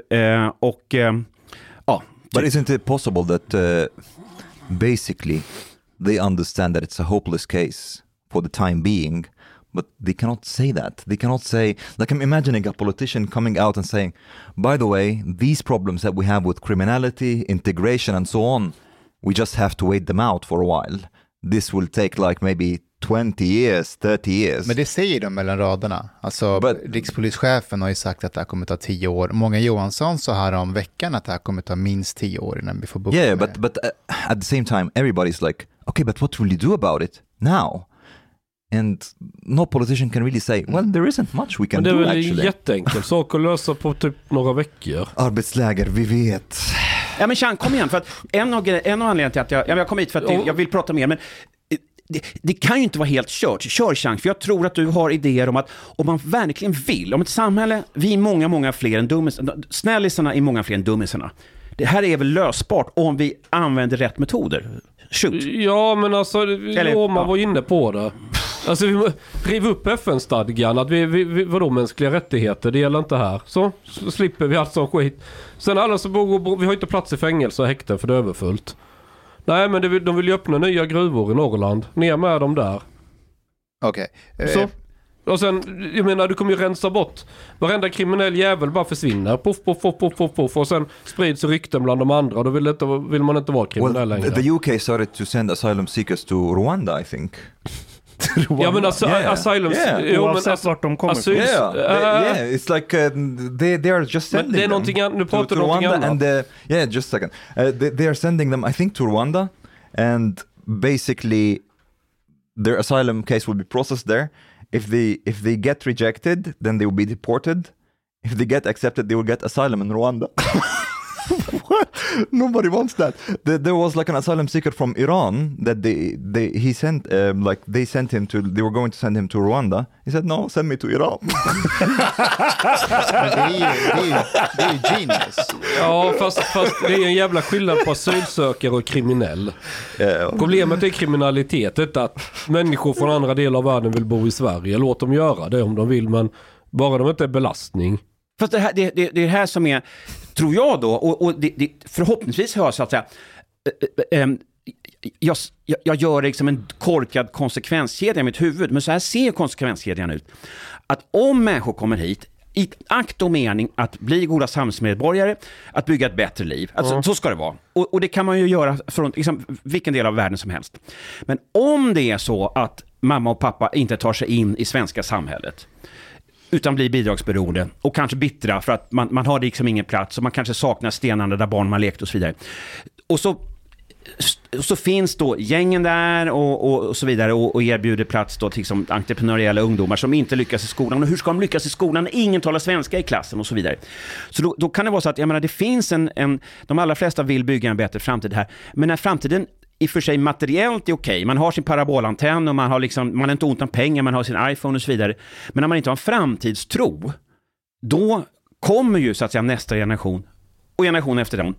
But isn't it possible that basically they understand that it's a hopeless case for the time being? But they cannot say that. They cannot say, like I'm imagining a politician coming out and saying, by the way, these problems that we have with criminality, integration and so on, we just have to wait them out for a while. This will take like maybe 20 years, 30 years. Men det säger de mellan raderna. Alltså, rikspolischefen har ju sagt att det här kommer ta 10 år. Många Johansson sa här om veckan att det här kommer ta minst 10 år innan vi får bukt med. Yeah, but at the same time, everybody's like, okay, but what will you do about it now? And no politician can really say, well, there isn't much we can do actually. Det är väl en jätteenkel sak att lösa på typ några veckor. Arbetsläger, vi vet. Ja, men Chang, kom igen, för att en av anledningarna till att jag kom hit för att jag vill prata mer, men det kan ju inte vara helt kört. Kör Chang, för jag tror att du har idéer om att om man verkligen vill, om ett samhälle, vi är många fler än dummisarna, snällisarna är många fler än dummisarna. Det här är väl lösbart om vi använder rätt metoder. Shoot. Ja, men alltså, man var inne på det. Alltså vi river upp FN-stadgan att vadå mänskliga rättigheter, det gäller inte här. Så slipper vi allt sån skit. Sen alla som bor, vi har inte plats i fängelse och häkten för det är överfullt. Nej, men de vill ju öppna nya gruvor i Norrland. Ner med dem där. Okej. Så. Och sen, jag menar, du kommer ju rensa bort. Varenda kriminell jävel bara försvinner. Puff. Och sen sprids rykten bland de andra. Då vill man inte vara kriminell längre. The UK started to send asylum seekers to Rwanda, I think. Ja, men asylum... Oavsett vart de kommer från. Yeah, it's like they are just sending det är någonting nu pratar to någonting Rwanda annat. And just a second. They are sending them, I think, to Rwanda, and basically their asylum case will be processed there. If they get rejected, then they will be deported. If they get accepted, they will get asylum in Rwanda. What? Nobody wants that. There was like an asylum seeker from Iran that they sent him to. They were going to send him to Rwanda. He said, "No, send me to Iran." Men det är ju genius. Ja, fast det är en jävla skillnad på asylsökare och kriminell. Problemet är kriminalitet, att människor från andra delar av världen vill bo i Sverige. Låt dem göra det om de vill, men bara de inte är belastning. Fast det är det här som är, tror jag då, och det förhoppningsvis hörs så att säga, jag gör liksom en korkad konsekvenskedja i mitt huvud, men så här ser konsekvenskedjan ut. Att om människor kommer hit i akt och mening att bli goda samhällsmedborgare, att bygga ett bättre liv, alltså, så ska det vara. Och det kan man ju göra från liksom vilken del av världen som helst. Men om det är så att mamma och pappa inte tar sig in i svenska samhället, utan blir bidragsberoende och kanske bittra för att man har liksom ingen plats och man kanske saknar stenarna där barn man lekt och så vidare. Och så så finns då gängen där och så vidare och erbjuder plats då till liksom entreprenöriella ungdomar som inte lyckas i skolan. Och hur ska de lyckas i skolan när ingen talar svenska i klassen och så vidare? Så då kan det vara så att jag menar, det finns de allra flesta vill bygga en bättre framtid här. Men när framtiden i och för sig materiellt är okej. Man har sin parabolantenn och man har inte ont om pengar, man har sin iPhone och så vidare. Men när man inte har en framtidstro, då kommer ju så att säga nästa generation och generation efter den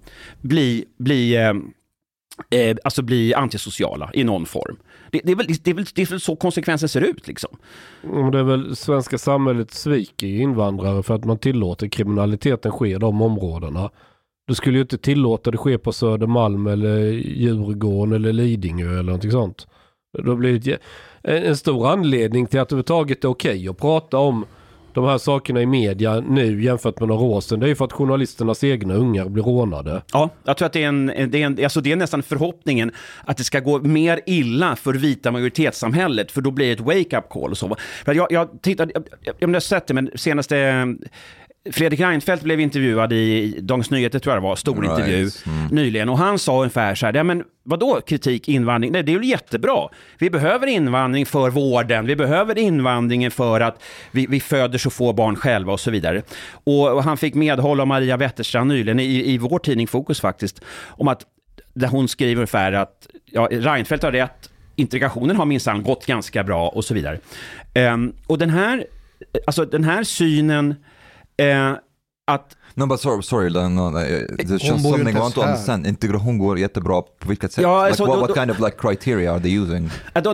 bli antisociala i någon form. Det är väl så konsekvenser ser ut liksom. Det är väl svenska samhället sviker invandrare för att man tillåter kriminaliteten ske i de områdena. Du skulle ju inte tillåta det ske på Södermalm eller Djurgården eller Lidingö eller någonting sånt. Då blir det en stor anledning till att det överhuvudtaget är okej att prata om de här sakerna i media nu jämfört med några år sedan. Det är ju för att journalisternas egna ungar blir rånade. Ja, jag tror att det är nästan förhoppningen att det ska gå mer illa för vita majoritetssamhället, för då blir det ett wake-up call och så. Jag tittade, jag har sett det, men senaste Fredrik Reinfeldt blev intervjuad i Dagens Nyheter, tror jag det var, stor intervju nyligen, och han sa ungefär så här: men vadå kritik, invandring? Nej, det är ju jättebra. Vi behöver invandring för vården, vi behöver invandringen för att vi föder så få barn själva och så vidare. Och han fick medhåll av Maria Wetterstrand nyligen i vår tidning Fokus faktiskt, om att där hon skriver ungefär att Reinfeldt har rätt, integrationen har minsann gått ganska bra och så vidare. Och den här synen att No, but sorry, there's just something I want to understand. Integration går jättebra på vilket sätt? Ja, like, what kind of like criteria are they using?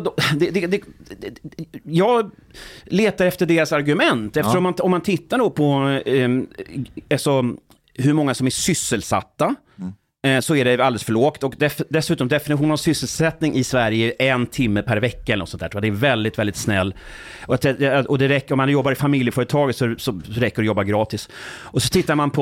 Jag letar efter deras argument, eftersom om man tittar då på hur många som är sysselsatta, så är det alldeles för lågt. Och dessutom definitionen av sysselsättning i Sverige är 1 timme per vecka eller något sånt där. Det är väldigt, väldigt snäll. Och det räcker, om man jobbar i familjeföretaget så räcker det att jobba gratis. Och så tittar man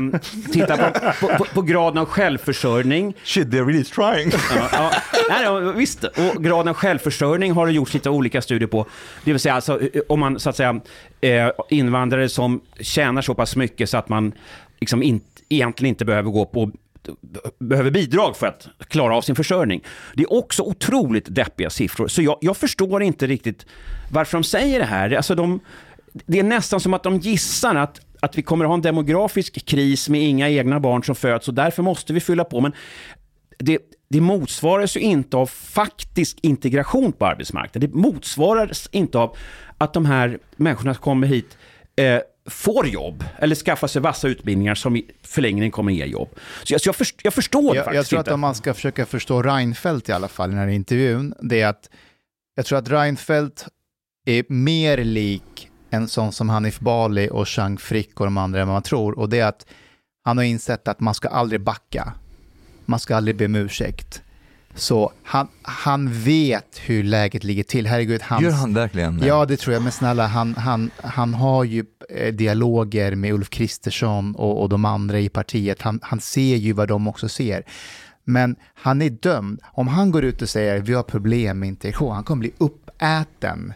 på graden av självförsörjning. Shit, they're really trying. Visst. Och graden av självförsörjning har det gjorts lite olika studier på. Det vill säga, alltså, om man så att säga invandrare som tjänar så pass mycket så att man liksom egentligen inte behöver bidrag för att klara av sin försörjning. Det är också otroligt deppiga siffror. Så jag förstår inte riktigt varför de säger det här. Alltså det är nästan som att de gissar att vi kommer att ha en demografisk kris med inga egna barn som föds, och därför måste vi fylla på. Men det motsvaras ju inte av faktisk integration på arbetsmarknaden. Det motsvaras inte av att de här människorna som kommer hit får jobb eller skaffar sig vassa utbildningar som i förlängningen kommer att ge jobb. Så jag förstår det faktiskt. Jag tror inte. Att om man ska försöka förstå Reinfeldt i alla fall i den här intervjun, det är att jag tror att Reinfeldt är mer lik en sån som Hanif Bali och Chang Frick och de andra än man tror, och det är att han har insett att man ska aldrig backa. Man ska aldrig be om ursäkt. Så han vet hur läget ligger till. Herregud, gör han verkligen? Ja, det tror jag. Men snälla, han har ju dialoger med Ulf Kristersson och de andra i partiet. Han ser ju vad de också ser. Men han är dömd. Om han går ut och säger vi har problem med integration, han kommer bli uppäten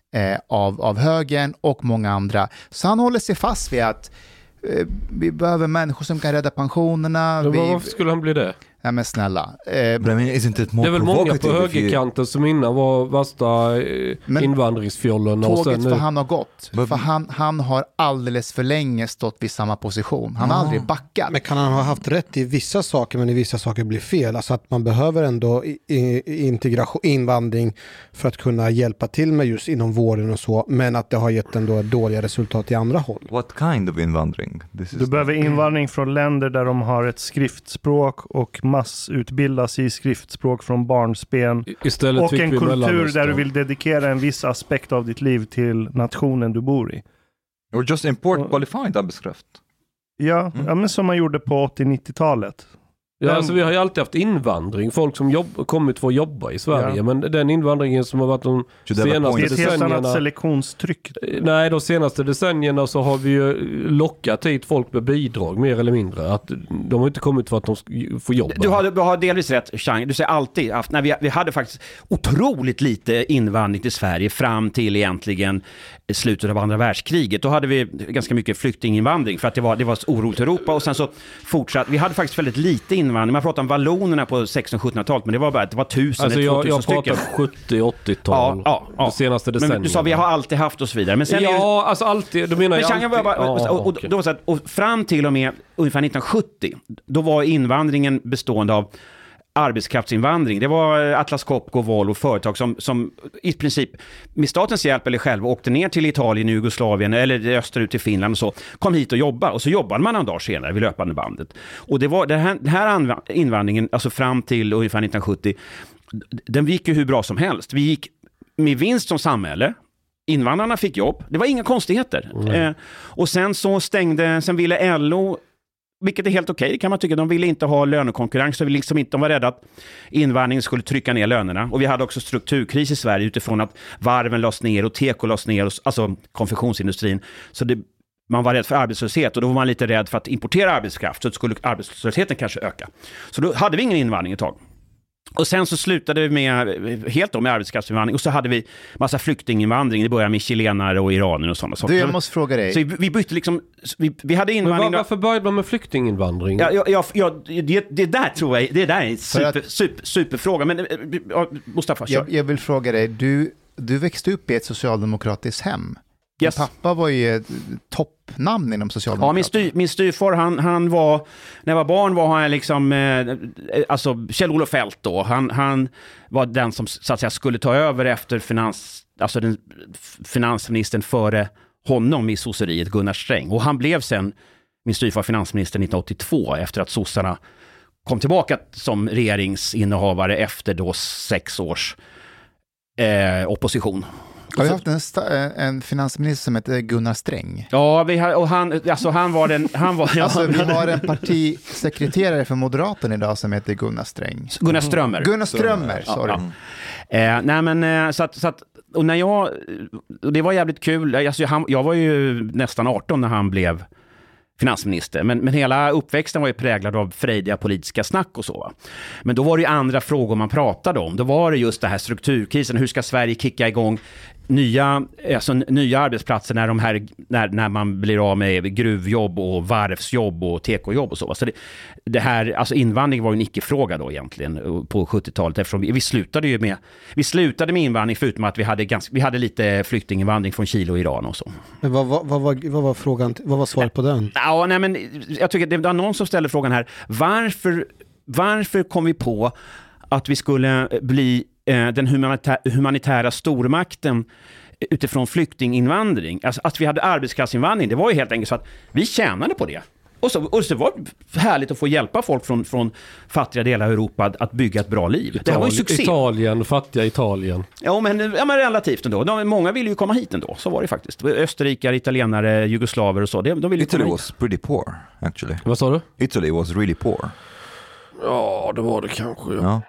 av högern och många andra. Så han håller sig fast vid att vi behöver människor som kan rädda pensionerna. Varför skulle han bli det? Nej, men snälla. Det är väl många på högerkanten som innan var värsta invandringsfjollen. Tåget för han har gått. För han har alldeles för länge stått vid samma position. Han har aldrig backat. Men kan han ha haft rätt i vissa saker, men i vissa saker blir fel? Alltså att man behöver ändå invandring för att kunna hjälpa till med just inom vården och så, men att det har gett ändå dåliga resultat i andra håll. What kind of invandring? Du behöver invandring från länder där de har ett skriftspråk och massutbildas i skriftspråk från barnsben. Istället och en kultur där du vill dedikera en viss aspekt av ditt liv till nationen du bor i. Or just import qualified arbetskraft. Ja, men som man gjorde på 80-90-talet. Ja, alltså vi har ju alltid haft invandring. Folk som kommit för att jobba i Sverige. Ja. Men den invandringen som har varit de senaste decennierna... Det är ett helt annat selektionstryck. Nej, de senaste decennierna så har vi ju lockat hit folk med bidrag, mer eller mindre. Att de har inte kommit för att de får jobba. Du har delvis rätt, Chang. Du säger alltid att vi hade faktiskt otroligt lite invandring till Sverige fram till egentligen slutet av andra världskriget. Då hade vi ganska mycket flyktinginvandring för att det var oroligt i Europa, och sen så fortsatt. Vi hade faktiskt väldigt lite invandring invandring. Man pratar om vallonerna på 1600-1700-talet, men det var bara 1000 alltså eller 2000 stycken. Jag pratar 70-80-tal. Ja. Det senaste decennierna. Men du sa vi har alltid haft och så vidare. Men sen alltså alltid. Då menar jag alltid. Och fram till och med ungefär 1970, då var invandringen bestående av arbetskraftsinvandring. Det var Atlas Copco, Volvo, företag som i princip med statens hjälp eller själva åkte ner till Italien, Jugoslavien eller österut till Finland och så, kom hit och jobbade. Och så jobbade man några dagar senare vid löpande bandet. Och det var den här invandringen, alltså fram till ungefär 1970, den gick ju hur bra som helst. Vi gick med vinst som samhälle. Invandrarna fick jobb. Det var inga konstigheter. Och sen sen ville LO, vilket är helt okej, kan man tycka. De ville inte ha lönekonkurrens. De var rädda att invandringen skulle trycka ner lönerna. Och vi hade också strukturkris i Sverige utifrån att varven lades ner och teko lades ner, alltså konfektionsindustrin. Så man var rädd för arbetslöshet och då var man lite rädd för att importera arbetskraft, så skulle arbetslösheten kanske öka. Så då hade vi ingen invandring ett tag. Och sen så slutade vi helt med arbetskraftsinvandring och så hade vi massa flyktinginvandring. Det började med chilenare och iranier och sådana saker. Jag måste fråga dig. Så vi bytte liksom, vi hade invandring. Men varför började man med flyktinginvandring? Det där tror jag, det där är en superfråga. Men Mustafa, jag vill fråga dig, du växte upp i ett socialdemokratiskt hem. Yes. Pappa var ju ett toppnamn inom Socialdemokraterna. Ja, min styvfar, han var, när jag var barn var han liksom, alltså Kjell-Olof Feldt då. Han var den som så att säga skulle ta över efter den finansministern före honom i sosseriet, Gunnar Sträng. Och han blev sen min styvfar finansminister 1982 efter att sossarna kom tillbaka som regeringsinnehavare efter då 6 års opposition. Har vi haft en finansminister som heter Gunnar Sträng? Ja, vi har en partisekreterare för Moderaterna idag som heter Gunnar Sträng. Gunnar Strömmer, sorry. Nej men så att och när och det var jävligt kul. Alltså, jag var ju nästan 18 när han blev finansminister. Men hela uppväxten var ju präglad av frejdiga politiska snack och så. Va? Men då var det ju andra frågor man pratade om. Då var det just det här strukturkrisen. Hur ska Sverige kicka igång nya arbetsplatser när man blir av med gruvjobb och varvsjobb och tekojobb och så. Så det här, alltså invandring var ju en icke-fråga då egentligen på 70-talet, eftersom vi slutade med invandring förutom att vi hade lite flyktinginvandring från Chile och Iran och så. Men vad var frågan? Vad var svaret på den? Ja, nej, men jag tycker det var någon som ställde frågan här. Varför kom vi på att vi skulle bli den humanitära stormakten utifrån flyktinginvandring? Alltså att vi hade arbetskraftsinvandring, det var ju helt enkelt så att vi tjänade på det. Och så var det härligt att få hjälpa folk från fattiga delar av Europa att bygga ett bra liv. Det var ju succé. Fattiga Italien. Ja, men relativt ändå. Många ville ju komma hit ändå, så var det faktiskt. Österrikare, italienare, jugoslaver och så. De ville Italy was pretty poor, actually. Vad sa du? Italy was really poor. Ja, det var det kanske. Ja.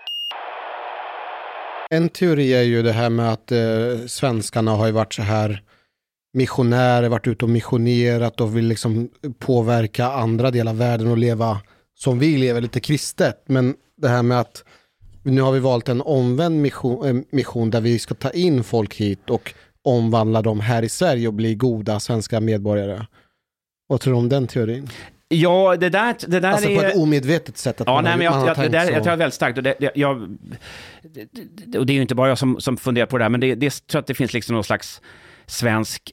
En teori är ju det här med att svenskarna har ju varit så här missionärer, varit ute och missionerat och vill liksom påverka andra delar av världen och leva som vi lever, lite kristet. Men det här med att nu har vi valt en omvänd mission där vi ska ta in folk hit och omvandla dem här i Sverige och bli goda svenska medborgare. Vad tror du om den teorin? Ja, det där alltså är... på ett omedvetet sätt. Att ja, nej, men jag tror det är väldigt starkt. Och det är ju inte bara jag som funderar på det här, men det tror att det finns liksom någon slags svensk...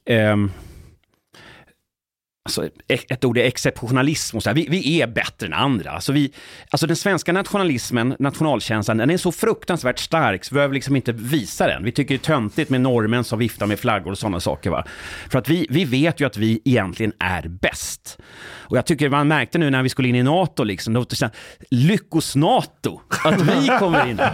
Alltså ett ord är exceptionalism och så här. Vi är bättre än andra. Alltså den svenska nationalkänslan, den är så fruktansvärt stark så vi behöver liksom inte visa den. Vi tycker det är töntigt med norrmän som viftar med flaggor och sådana saker. Va? För att vi vet ju att vi egentligen är bäst. Och jag tycker man märkte nu när vi skulle in i NATO liksom, då lyckos NATO att vi kommer in.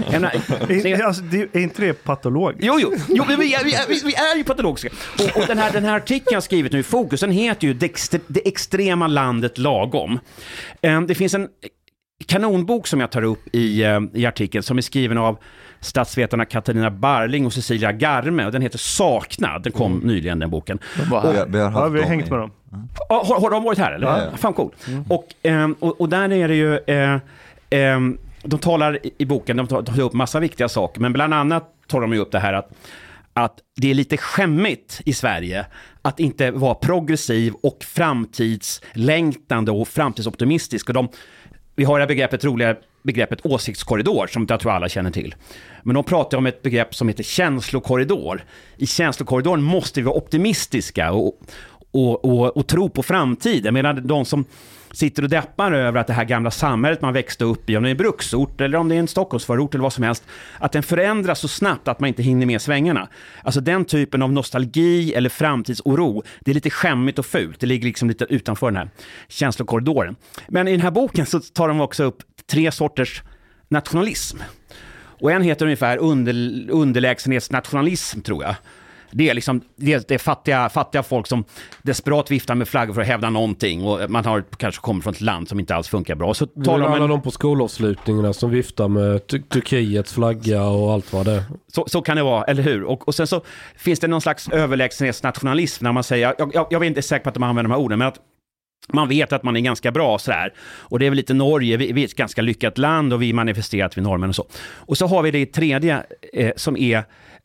Är inte det patologiskt? Jo, vi är ju patologiska. Och den här artikeln jag skrivit nu i Fokus, den heter ju det extrema landet lagom. Det finns en kanonbok som jag tar upp i artikeln som är skriven av statsvetarna Katarina Barling och Cecilia Garme, och den heter Saknad. Den kom nyligen, den boken. Vi har hängt med dem. Har de varit här eller? Ja. Fan cool. Och där är det ju de talar i boken, de tar upp massa viktiga saker, men bland annat tar de ju upp det här att det är lite skämmigt i Sverige att inte vara progressiv och framtidslängtande och framtidsoptimistisk. Och vi har det roliga begreppet åsiktskorridor som jag tror alla känner till. Men de pratar om ett begrepp som heter känslokorridor. I känslokorridoren måste vi vara optimistiska och tro på framtiden. Medan de som sitter och deppar över att det här gamla samhället man växte upp i, om det är en bruksort eller om det är en Stockholmsförort eller vad som helst, att den förändras så snabbt att man inte hinner med svängarna. Alltså den typen av nostalgi eller framtidsoro, det är lite skämmigt och fult. Det ligger liksom lite utanför den här känslokorridoren. Men i den här boken så tar de också upp 3 sorters nationalism. Och en heter ungefär underlägsenhetsnationalism, tror jag. Det är liksom det är fattiga folk som desperat viftar med flaggor för att hävda någonting, och man har kanske kommit från ett land som inte alls funkar bra. Så talar alla de på skolavslutningarna som viftar med Turkiets flagga och allt vad det är. Så kan det vara, eller hur? Och sen så finns det någon slags överlägsenhetsnationalism när man säger, jag vet inte säkert på att man använder de här orden, men att man vet att man är ganska bra sådär. Och det är väl lite Norge, vi är ett ganska lyckat land och vi manifesterar att vi är norrmän och så. Och så har vi det tredje som är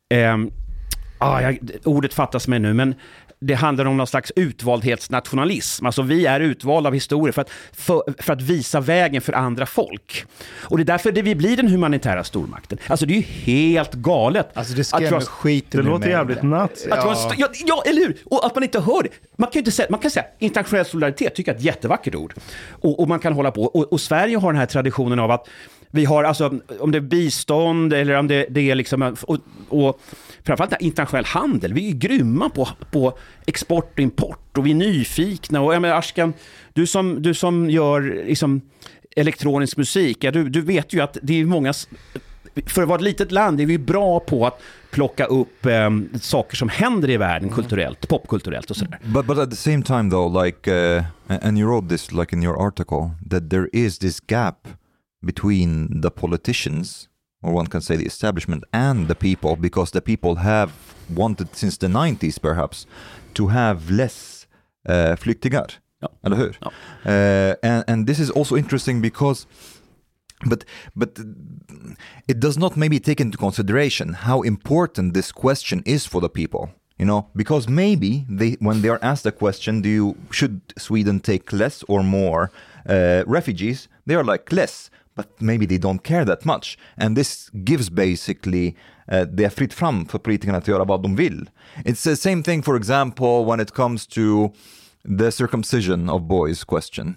ordet fattas mig nu, men det handlar om någon slags utvaldhetsnationalism. Alltså vi är utvalda av historier för att visa vägen för andra folk. Och det är därför vi blir den humanitära stormakten. Alltså det är ju helt galet. Alltså det skrämmer skiten. Det låter jävligt natt. Ja, eller hur? Och att man inte hör det. Man kan säga internationell solidaritet, tycker jag är ett jättevackert ord. Och man kan hålla på. Och Sverige har den här traditionen av att vi har, alltså, om det är bistånd eller om det är liksom, och framförallt internationell handel. Vi är grymma på export och import, och vi är nyfikna. Och jag menar, Ashkan, du som gör liksom elektronisk musik, du vet ju att det är många, för att vara ett litet land är vi bra på att plocka upp saker som händer i världen kulturellt, popkulturellt och sådär. But at the same time though, like and you wrote this like in your article, that there is this gap between the politicians, or one can say the establishment, and the people, because the people have wanted since the 90s perhaps to have less flyktingar. Ja. Eller hur? Ja. And this is also interesting because but it does not maybe take into consideration how important this question is for the people. You know, because maybe when they are asked the question, should Sweden take less or more refugees, they are like less. But maybe they don't care that much. And this gives basically det är fritt fram för politikerna att göra vad de vill. It's the same thing, for example, when it comes to the circumcision of boys question.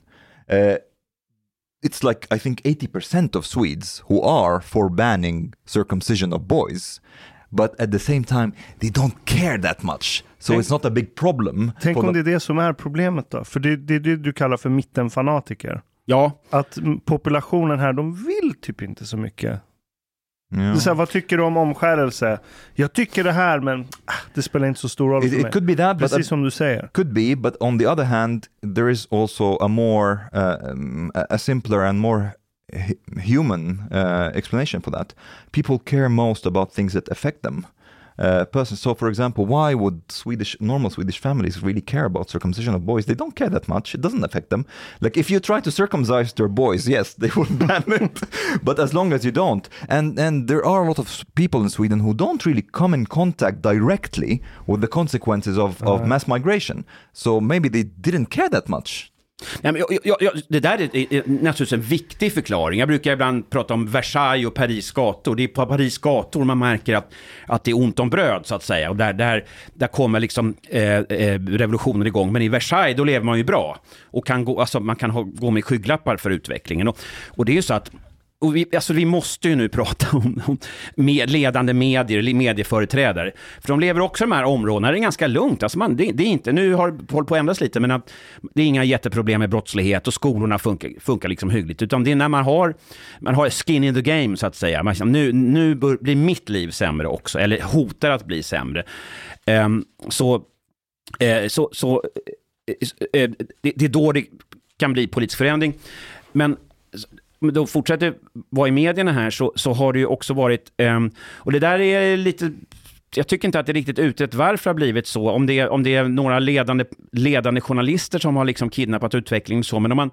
It's like, I think 80% of Swedes who are for banning circumcision of boys. But at the same time, they don't care that much. So it's not a big problem. Tänk om det är det som är problemet då. För det är det du kallar för mittenfanatiker. Ja. Att populationen här, de vill typ inte så mycket. Det är så här, vad tycker du om omskärelse? Jag tycker det här, men det spelar inte så stor roll för mig. It could be that, precis som du säger. Could be, but on the other hand, there is also a more, a simpler and more human explanation for that. People care most about things that affect them. So for example, why would normal Swedish families really care about circumcision of boys? They don't care that much. It doesn't affect them. Like if you try to circumcise their boys, yes, they will ban it. But as long as you don't, and there are a lot of people in Sweden who don't really come in contact directly with the consequences of mass migration. So maybe they didn't care that much. Nej, men det där är naturligtvis en viktig förklaring. Jag brukar ibland prata om Versailles och Paris gator. Det är på Paris gator man märker att det är ont om bröd, så att säga. Och där kommer liksom revolutionen igång. Men i Versailles då lever man ju bra. Och man kan gå med skygglappar för utvecklingen. Och det är ju så att vi måste ju nu prata om ledande medieföreträdare. För de lever också i de här områdena. Det är ganska lugnt. Alltså det är inte, nu har det hållit på att ändras lite, men det är inga jätteproblem med brottslighet och skolorna funkar liksom hyggligt. Utan det är när man har skin in the game, så att säga. Nu blir mitt liv sämre också, eller hotar att bli sämre. Det är då det kan bli politisk förändring. Men då fortsätter vara i medierna här, så har det ju också varit och det där är lite, jag tycker inte att det är riktigt utrett varför det har blivit så, om det är några ledande journalister som har liksom kidnappat utvecklingen så, men om man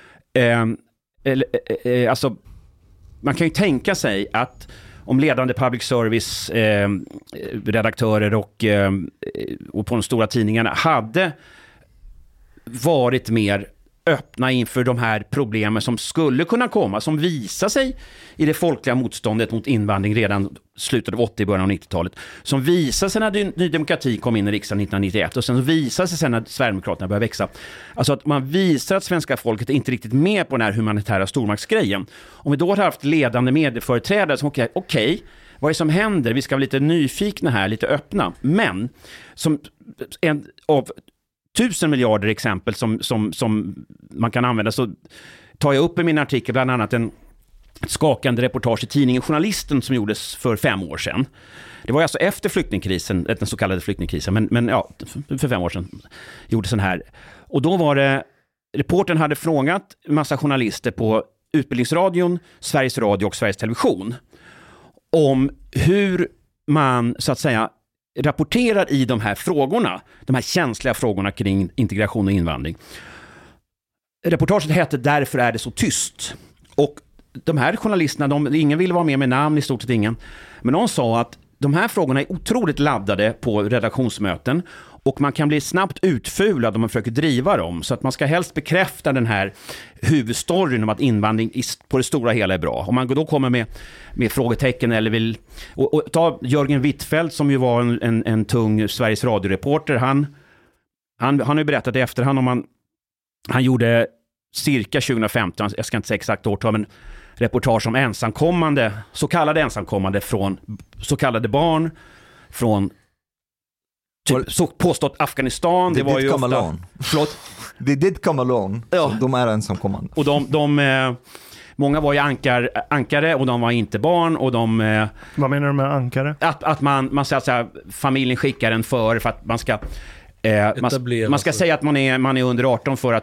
alltså man kan ju tänka sig att om ledande public service redaktörer och på de stora tidningarna hade varit mer öppna inför de här problemen som skulle kunna komma, som visar sig i det folkliga motståndet mot invandring redan slutet av 80 början av 90-talet, som visar sig när Ny Demokrati kom in i riksdagen 1991 och sen visar sig sen när Sverigedemokraterna började växa. Alltså att man visar att svenska folket är inte riktigt med på den här humanitära stormaktsgrejen. Om vi då har haft ledande medieföreträdare som okej, vad är det som händer? Vi ska vara lite nyfikna här, lite öppna. Men som en av 1000 miljarder exempel som man kan använda, så tar jag upp i min artikel bland annat ett skakande reportage i tidningen Journalisten som gjordes för 5 år sedan. Det var alltså efter flyktingkrisen, den så kallade flyktingkrisen, men ja, för 5 år sedan gjordes den här. Och då var det, reportern hade frågat en massa journalister på Utbildningsradion, Sveriges Radio och Sveriges Television om hur man så att säga rapporterar i de här frågorna, de här känsliga frågorna kring integration och invandring. Reportaget hette "Därför är det så tyst". Och de här journalisterna, ingen ville vara med namn, i stort sett ingen. Men de sa att de här frågorna är otroligt laddade på redaktionsmöten och man kan bli snabbt utfulad om man försöker driva dem. Så att man ska helst bekräfta den här huvudstoryn om att invandring på det stora hela är bra. Om man då kommer med frågetecken eller vill... Och ta Jörgen Wittfeldt som ju var en tung Sveriges radioreporter. Han har ju berättat i efterhand om han gjorde cirka 2015, jag ska inte säga exakt årtal, men reportage om ensamkommande, så kallade ensamkommande från så kallade barn från typ, påstått Afghanistan. Det var ju ofta... Förlåt? They did come alone. Ja. Så de är ensamkommande. Och många var ju ankare och de var inte barn och de... Vad menar du med ankare? Att man säger så här, familjen skickar en för att man ska man ska säga att man är under 18 för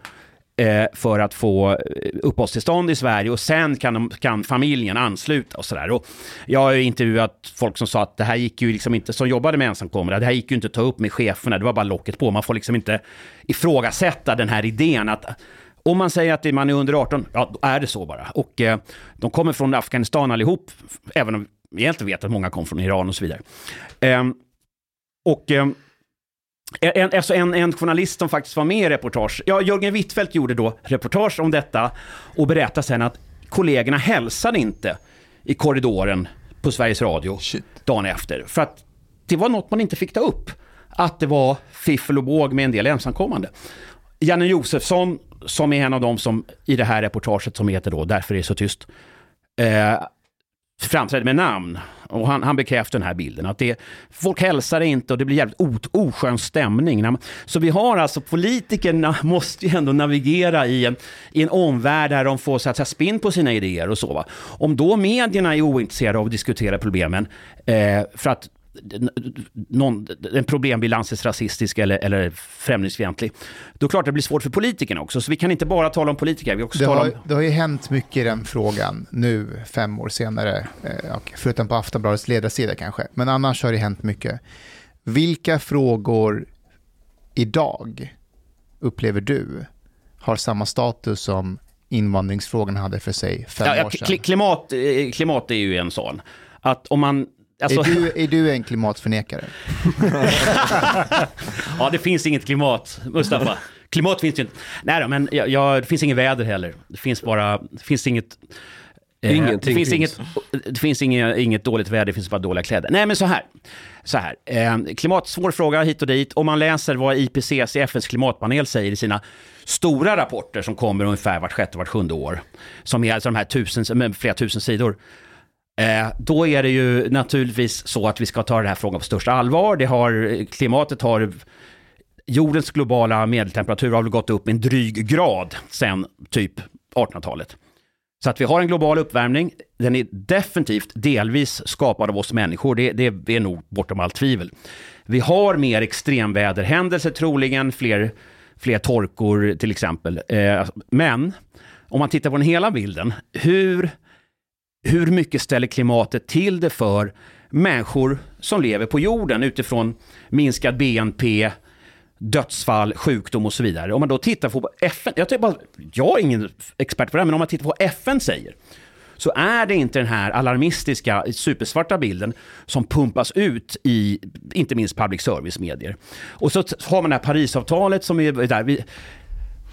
att få uppehållstillstånd i Sverige och sen kan familjen ansluta och sådär. Och jag har ju intervjuat folk som sa att det här gick ju liksom inte, som jobbade med ensamkommande, det här gick ju inte att ta upp med cheferna, det var bara locket på. Man får liksom inte ifrågasätta den här idén att om man säger att man är under 18, ja då är det så bara. Och de kommer från Afghanistan allihop, även om vi egentligen vet att många kom från Iran och så vidare. En journalist som faktiskt var med i reportage, Jörgen Wittfeldt gjorde då reportage om detta och berättade sen att kollegorna hälsade inte i korridoren på Sveriges Radio dagen efter. För att det var något man inte fick ta upp. Att det var fiffel och båg med en del ensamkommande. Janne Josefsson, som är en av dem som i det här reportaget som heter då "Därför är det så tyst", framträdde med namn. Och han bekräftar den här bilden. Att folk hälsar inte och det blir jävligt oskön stämning. Så vi har alltså, politikerna måste ju ändå navigera i en omvärld där de får så att säga spinn på sina idéer och så. Va? Om då medierna är ointresserade av att diskutera problemen för att en problembild anses rasistisk eller främlingsfientlig, då klart det blir svårt för politikerna också. Så vi kan inte bara tala om politiker. Det har ju hänt mycket i den frågan nu 5 år senare, förutom på Aftonbladets ledarsida kanske. Men annars har det hänt mycket. Vilka frågor idag upplever du har samma status som invandringsfrågan hade för sig 5 år sedan? Klimat är ju en sån. Att om man... Alltså... Är du en klimatförnekare? Ja, det finns inget klimat, Mustafa. Klimat finns ju inte. Nej då, men det finns inget väder heller. Det finns inget... Det finns inget dåligt väder, det finns bara dåliga kläder. Nej, men så här. Klimat, svår fråga hit och dit. Om man läser vad IPCC, FNs klimatpanel, säger i sina stora rapporter som kommer ungefär vart 6:e, vart 7:e år, som är alltså de här flera tusen sidor, då är det ju naturligtvis så att vi ska ta den här frågan på största allvar. Klimatet har... Jordens globala medeltemperatur har gått upp en dryg grad sedan typ 1800-talet. Så att vi har en global uppvärmning. Den är definitivt delvis skapad av oss människor. Det är nog bortom allt tvivel. Vi har mer extremväderhändelser troligen, fler torkor till exempel. Men om man tittar på den hela bilden, hur mycket ställer klimatet till det för människor som lever på jorden utifrån minskad BNP, dödsfall, sjukdom och så vidare. Om man då tittar på FN, jag är ingen expert på det, men om man tittar på vad FN säger, så är det inte den här alarmistiska, supersvarta bilden som pumpas ut i inte minst public service-medier. Och så har man det här Parisavtalet som är där.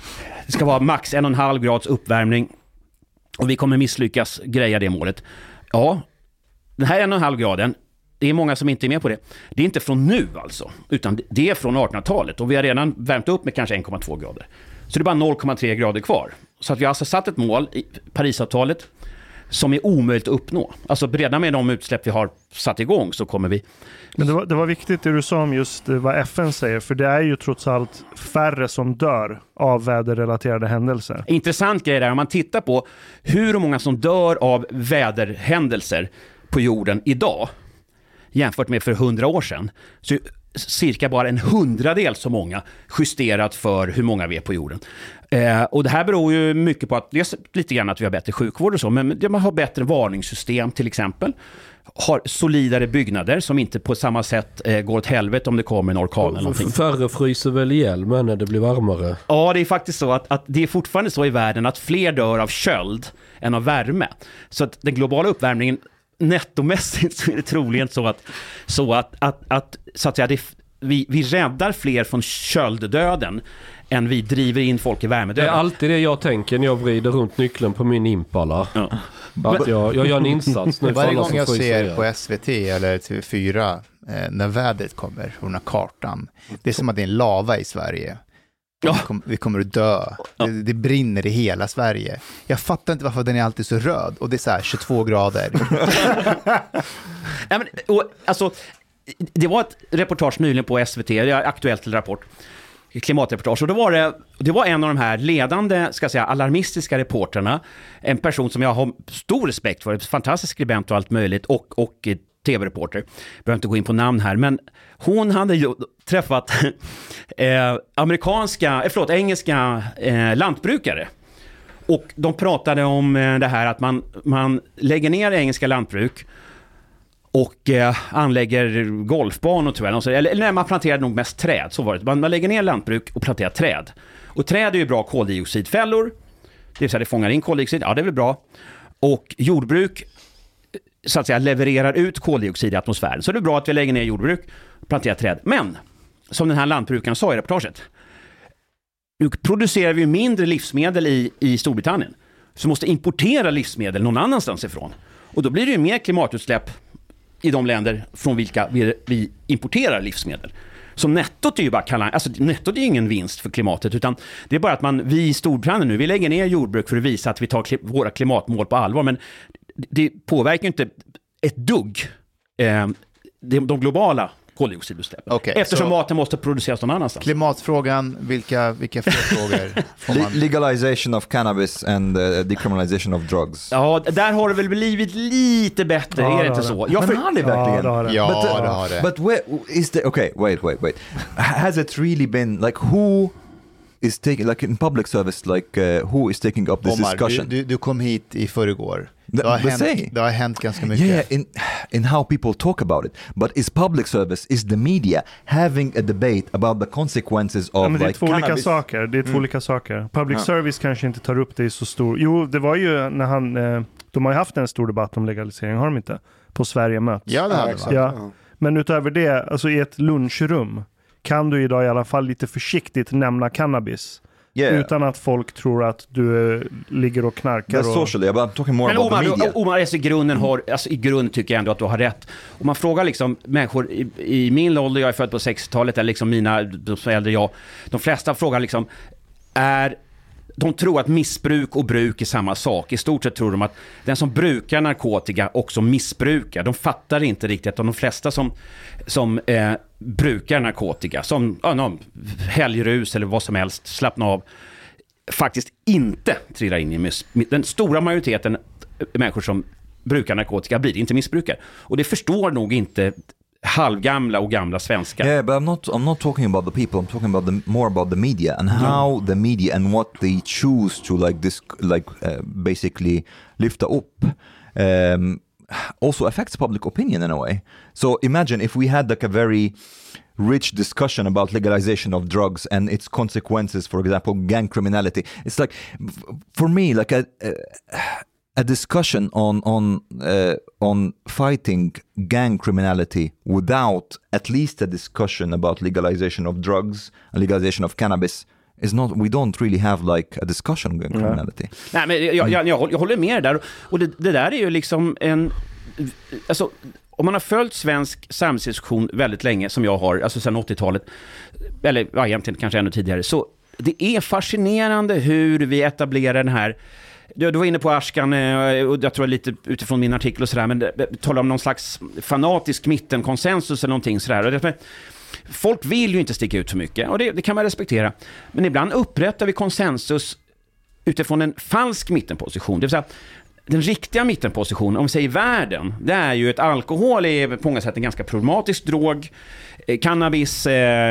Det ska vara max 1,5 grads uppvärmning och vi kommer misslyckas greja det målet. Ja, den här 1,5 graden, det är många som inte är med på det. Det är inte från nu alltså, utan det är från 1800-talet och vi har redan värmt upp med kanske 1,2 grader. Så det är bara 0,3 grader kvar. Så att vi har alltså satt ett mål i Parisavtalet som är omöjligt att uppnå. Alltså redan med de utsläpp vi har satt igång så kommer vi... Men det var viktigt det du sa om just vad FN säger, för det är ju trots allt färre som dör av väderrelaterade händelser. Intressant grej där, om man tittar på hur många som dör av väderhändelser på jorden idag jämfört med för 100 år sedan, så cirka bara 100-del så många justerat för hur många vi är på jorden. Och det här beror ju mycket på att det är lite grann att vi har bättre sjukvård och så, men man har bättre varningssystem till exempel. Har solidare byggnader som inte på samma sätt går åt helvete om det kommer en orkan eller någonting. Färre fryser väl ihjäl men när det blir varmare? Ja, det är faktiskt så att det är fortfarande så i världen att fler dör av köld än av värme. Så att den globala uppvärmningen nettomässigt så är det troligen så att säga, vi räddar fler från kölddöden än vi driver in folk i värmedöden. Det är alltid det jag tänker när jag vrider runt nyckeln på min Impala. Ja. Att jag gör en insats nu. Varje gång jag ser på SVT eller TV4 när vädret kommer, och när kartan, det är som att det är en lava i Sverige. Vi kommer att dö. Det brinner i hela Sverige. Jag fattar inte varför den är alltid så röd. Och det är så här 22 grader. Alltså, det var ett reportage nyligen på SVT, det är aktuellt till rapport, klimatreportage, och det var en av de här ledande, ska jag säga, alarmistiska reporterna, en person som jag har stor respekt för, fantastisk skribent och allt möjligt, och tv-reporter. Jag behöver inte gå in på namn här, men hon hade ju träffat engelska lantbrukare. Och de pratade om det här att man lägger ner engelska lantbruk och anlägger golfbanor tyvärr. Eller nej, man planterade nog mest träd, så var det. Man lägger ner lantbruk och planterar träd. Och träd är ju bra koldioxidfällor. Det vill säga det fångar in koldioxid, ja det är väl bra. Och jordbruk så att säga levererar ut koldioxid i atmosfären. Så det är bra att vi lägger ner jordbruk och planterar träd. Men, som den här lantbrukaren sa i reportaget, nu producerar vi mindre livsmedel i Storbritannien. Så måste importera livsmedel någon annanstans ifrån. Och då blir det ju mer klimatutsläpp i de länder från vilka vi importerar livsmedel. Så nettot är ju bara nettot är ingen vinst för klimatet, utan det är bara att vi i Storbritannien nu, vi lägger ner jordbruk för att visa att vi tar våra klimatmål på allvar, men det påverkar inte ett dugg de globala koldioxidutsläppen. Okay, eftersom maten måste produceras någon annanstans. Klimatfrågan, vilka fler frågor får man? Legalization of cannabis and decriminalization of drugs. Ja, där har det väl blivit lite bättre, är det inte så? Men har det verkligen? Ja, det har det. But where is the... Okay, wait. Has it really been, like, who is taking, like in public service, like who is taking up this discussion? Du kom hit i förrgår. Det har hänt ganska mycket. Yeah, in how people talk about it. But is public service, is the media having a debate about the consequences of det är like två olika cannabis? saker. Det är två olika saker. Public service kanske inte tar upp det i så stor... Jo, det var ju när de har ju haft en stor debatt om legalisering, har de inte? På Sverige möts. Ja, det hade de. Ja. Men utöver det, alltså i ett lunchrum kan du idag i alla fall lite försiktigt nämna cannabis. Yeah. Utan att folk tror att du ligger och knarkar. That's socially, but I'm talking more about the media. Omar, i grunden tycker jag ändå att du har rätt. Om man frågar liksom människor i min ålder, jag är född på 60-talet, eller liksom de som är äldre jag, de flesta frågar liksom, de tror att missbruk och bruk är samma sak. I stort sett tror de att den som brukar narkotika också missbrukar. De fattar inte riktigt att de flesta som brukar narkotika, som helgrus eller vad som helst, slappna av, faktiskt inte trillar in i missbruk. Den stora majoriteten människor som brukar narkotika blir inte missbrukare. Och det förstår nog inte halvgamla och gamla svenskar. Yeah, but I'm not talking about the people. I'm talking about more about the media and how the media and what they choose to basically lift up also affects public opinion in a way. So imagine if we had like a very rich discussion about legalization of drugs and its consequences, for example, gang criminality. It's like, for me, like a discussion on fighting gang criminality without at least a discussion about legalization of drugs and legalization of cannabis is not, we don't really have like a discussion on criminality. Nej, men jag håller med där. Och det där är ju liksom alltså, om man har följt svensk samhällsdiskussion väldigt länge, som jag har, alltså sedan 80-talet, eller egentligen kanske ännu tidigare, så det är fascinerande hur vi etablerar den här. Du var inne på Ashkan, och jag tror lite utifrån min artikel och sådär, men talar om någon slags fanatisk mittenkonsensus eller någonting sådär. Folk vill ju inte sticka ut för mycket, och det kan man respektera. Men ibland upprättar vi konsensus utifrån en falsk mittenposition. Det vill säga, den riktiga mittenpositionen, om vi säger världen, det är ju att alkohol är på många sätt en ganska problematisk drog. Cannabis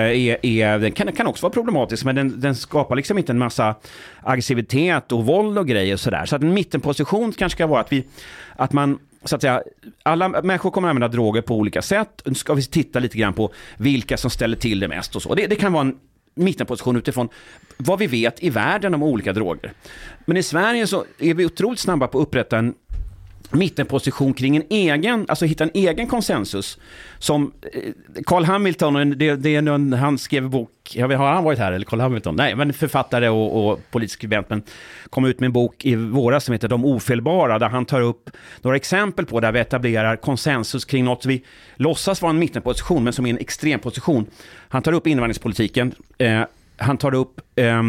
kan också vara problematisk, men den skapar liksom inte en massa aggressivitet och våld och grejer och sådär. Så att en mittenposition kanske ska vara att man, så att säga, alla människor kommer att använda droger på olika sätt. Nu ska vi titta lite grann på vilka som ställer till det mest och så. Det kan vara en mittenposition utifrån vad vi vet i världen om olika droger. Men i Sverige så är vi otroligt snabba på att upprätta en mittenposition kring hitta en egen konsensus, som Carl Hamilton, han skrev en bok, har han varit här, eller Carl Hamilton? Nej, men författare och politisk skribent, men kom ut med en bok i våras som heter De ofelbara, där han tar upp några exempel på där vi etablerar konsensus kring något vi låtsas vara en mittenposition, men som är en extremposition. Han tar upp invandringspolitiken, han tar upp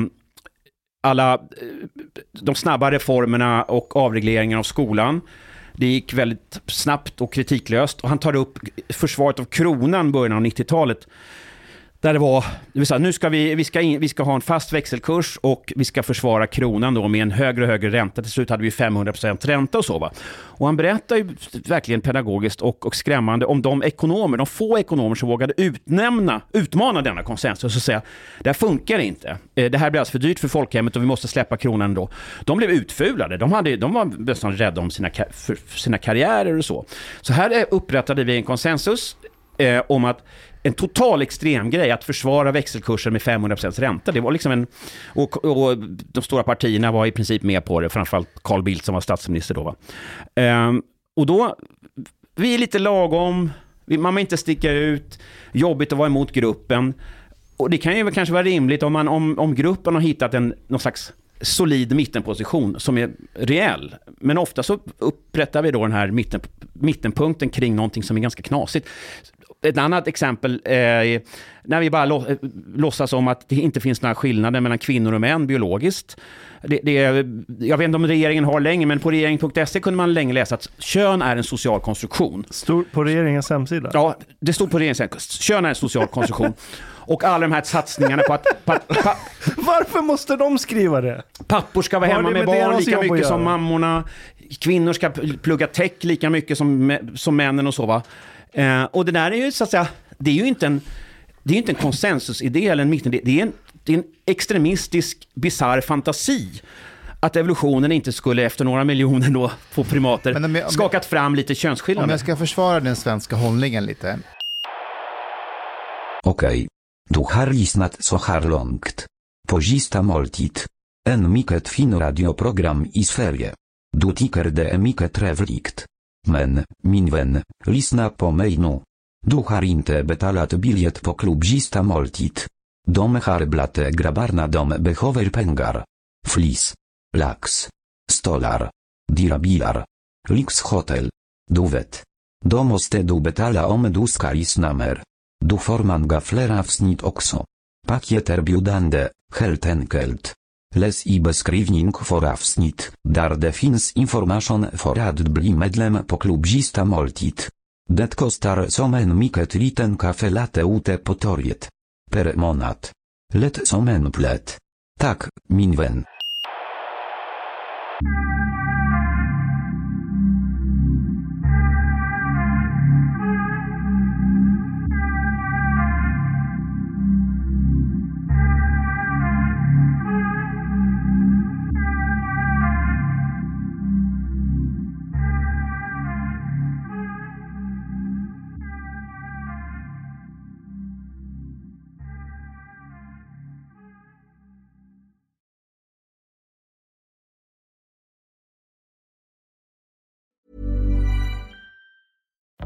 alla de snabba reformerna och avregleringen av skolan. Det gick väldigt snabbt och kritiklöst, och han tar upp försvaret av kronan början av 90-talet. Där det var, det vill säga, nu ska vi ska ha en fast växelkurs, och vi ska försvara kronan då med en högre och högre ränta. Till slut hade vi 500% ränta och så, va. Och han berättar ju verkligen pedagogiskt och skrämmande om de få ekonomer som vågade utmana denna konsensus och säga, det här funkar inte. Det här blir alltså för dyrt för folkhemmet och vi måste släppa kronan då. De blev utfulade. De var nästan rädda om sina karriärer och så. Så här upprättade vi en konsensus om att en total extrem grej att försvara växelkursen med 500% ränta. Det var liksom och de stora partierna var i princip med på det, framförallt Carl Bildt som var statsminister då, va? Och då, vi är lite lagom, man vill inte sticka ut, jobbigt att vara emot gruppen, och det kan ju kanske vara rimligt om gruppen har hittat någon slags solid mittenposition som är reell, men ofta så upprättar vi då den här mittenpunkten kring någonting som är ganska knasigt. Ett annat exempel är när vi bara låtsas om att det inte finns några skillnader mellan kvinnor och män biologiskt. Jag vet inte om regeringen har länge, men på regering.se kunde man länge läsa att kön är en social konstruktion. Stod på regeringens hemsida? Ja, det stod på regeringens hemsida. Kön är en social konstruktion. Och alla de här satsningarna på att varför måste de skriva det? Pappor ska vara hemma med barn lika mycket som mammorna. Kvinnor ska plugga tech lika mycket som männen och så, va. Och det där är ju, så att säga, det är ju inte en konsensusidé eller en mitten. Det är en extremistisk, bizarr fantasi att evolutionen inte skulle efter några miljoner då få primater skakat fram lite könsskillnader. Om jag ska försvara den svenska hållningen lite. Okej. Du har lyssnat så här långt. På Sista måltid. En mycket fin radioprogram i Sverige. Du tycker det är mycket trevligt. Men, min vän, lyssna på mig nu. Du har inte betalat biljett på klubb Sista måltid. De har blate grabbarna behöver pengar. Flis. Lax. Stolar. Dyra bilar. Lyxhotel. Du vet. Då måste du betala om du ska lyssna mer. Du får många fler avsnitt också. Paket erbjudande, helt enkelt. Läs i beskrivning för avsnitt, där det finns information för att bli medlem på klubb Sista måltid. Det kostar som en mycket liten kaffe latte ute på torget. Per månad. Lätt som en plätt. Tack, min vän.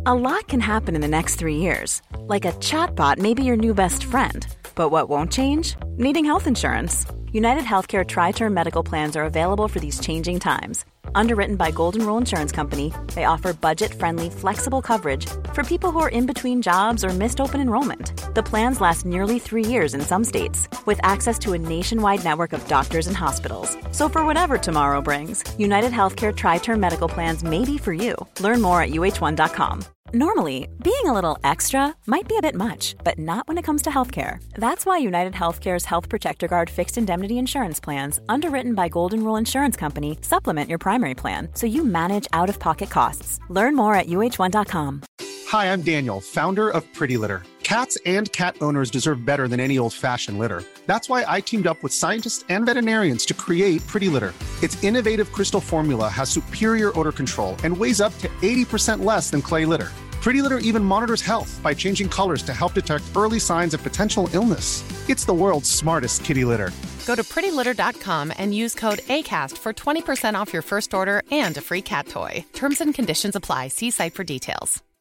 A lot can happen in the next 3 years. Like a chatbot may be your new best friend. But what won't change? Needing health insurance. United Healthcare Tri-Term Medical Plans are available for these changing times. Underwritten by Golden Rule Insurance Company, they offer budget-friendly, flexible coverage for people who are in between jobs or missed open enrollment. The plans last nearly 3 years in some states, with access to a nationwide network of doctors and hospitals. So for whatever tomorrow brings, United Healthcare Tri-Term Medical Plans may be for you. Learn more at uh1.com. Normally, being a little extra might be a bit much, but not when it comes to healthcare. That's why United Healthcare's Health Protector Guard fixed indemnity insurance plans, underwritten by Golden Rule Insurance Company, supplement your primary plan so you manage out-of-pocket costs. Learn more at uh1.com. Hi, I'm Daniel, founder of Pretty Litter. Cats and cat owners deserve better than any old-fashioned litter. That's why I teamed up with scientists and veterinarians to create Pretty Litter. Its innovative crystal formula has superior odor control and weighs up to 80% less than clay litter. Pretty Litter even monitors health by changing colors to help detect early signs of potential illness. It's the world's smartest kitty litter. Go to prettylitter.com and use code ACAST for 20% off your first order and a free cat toy. Terms and conditions apply. See site for details.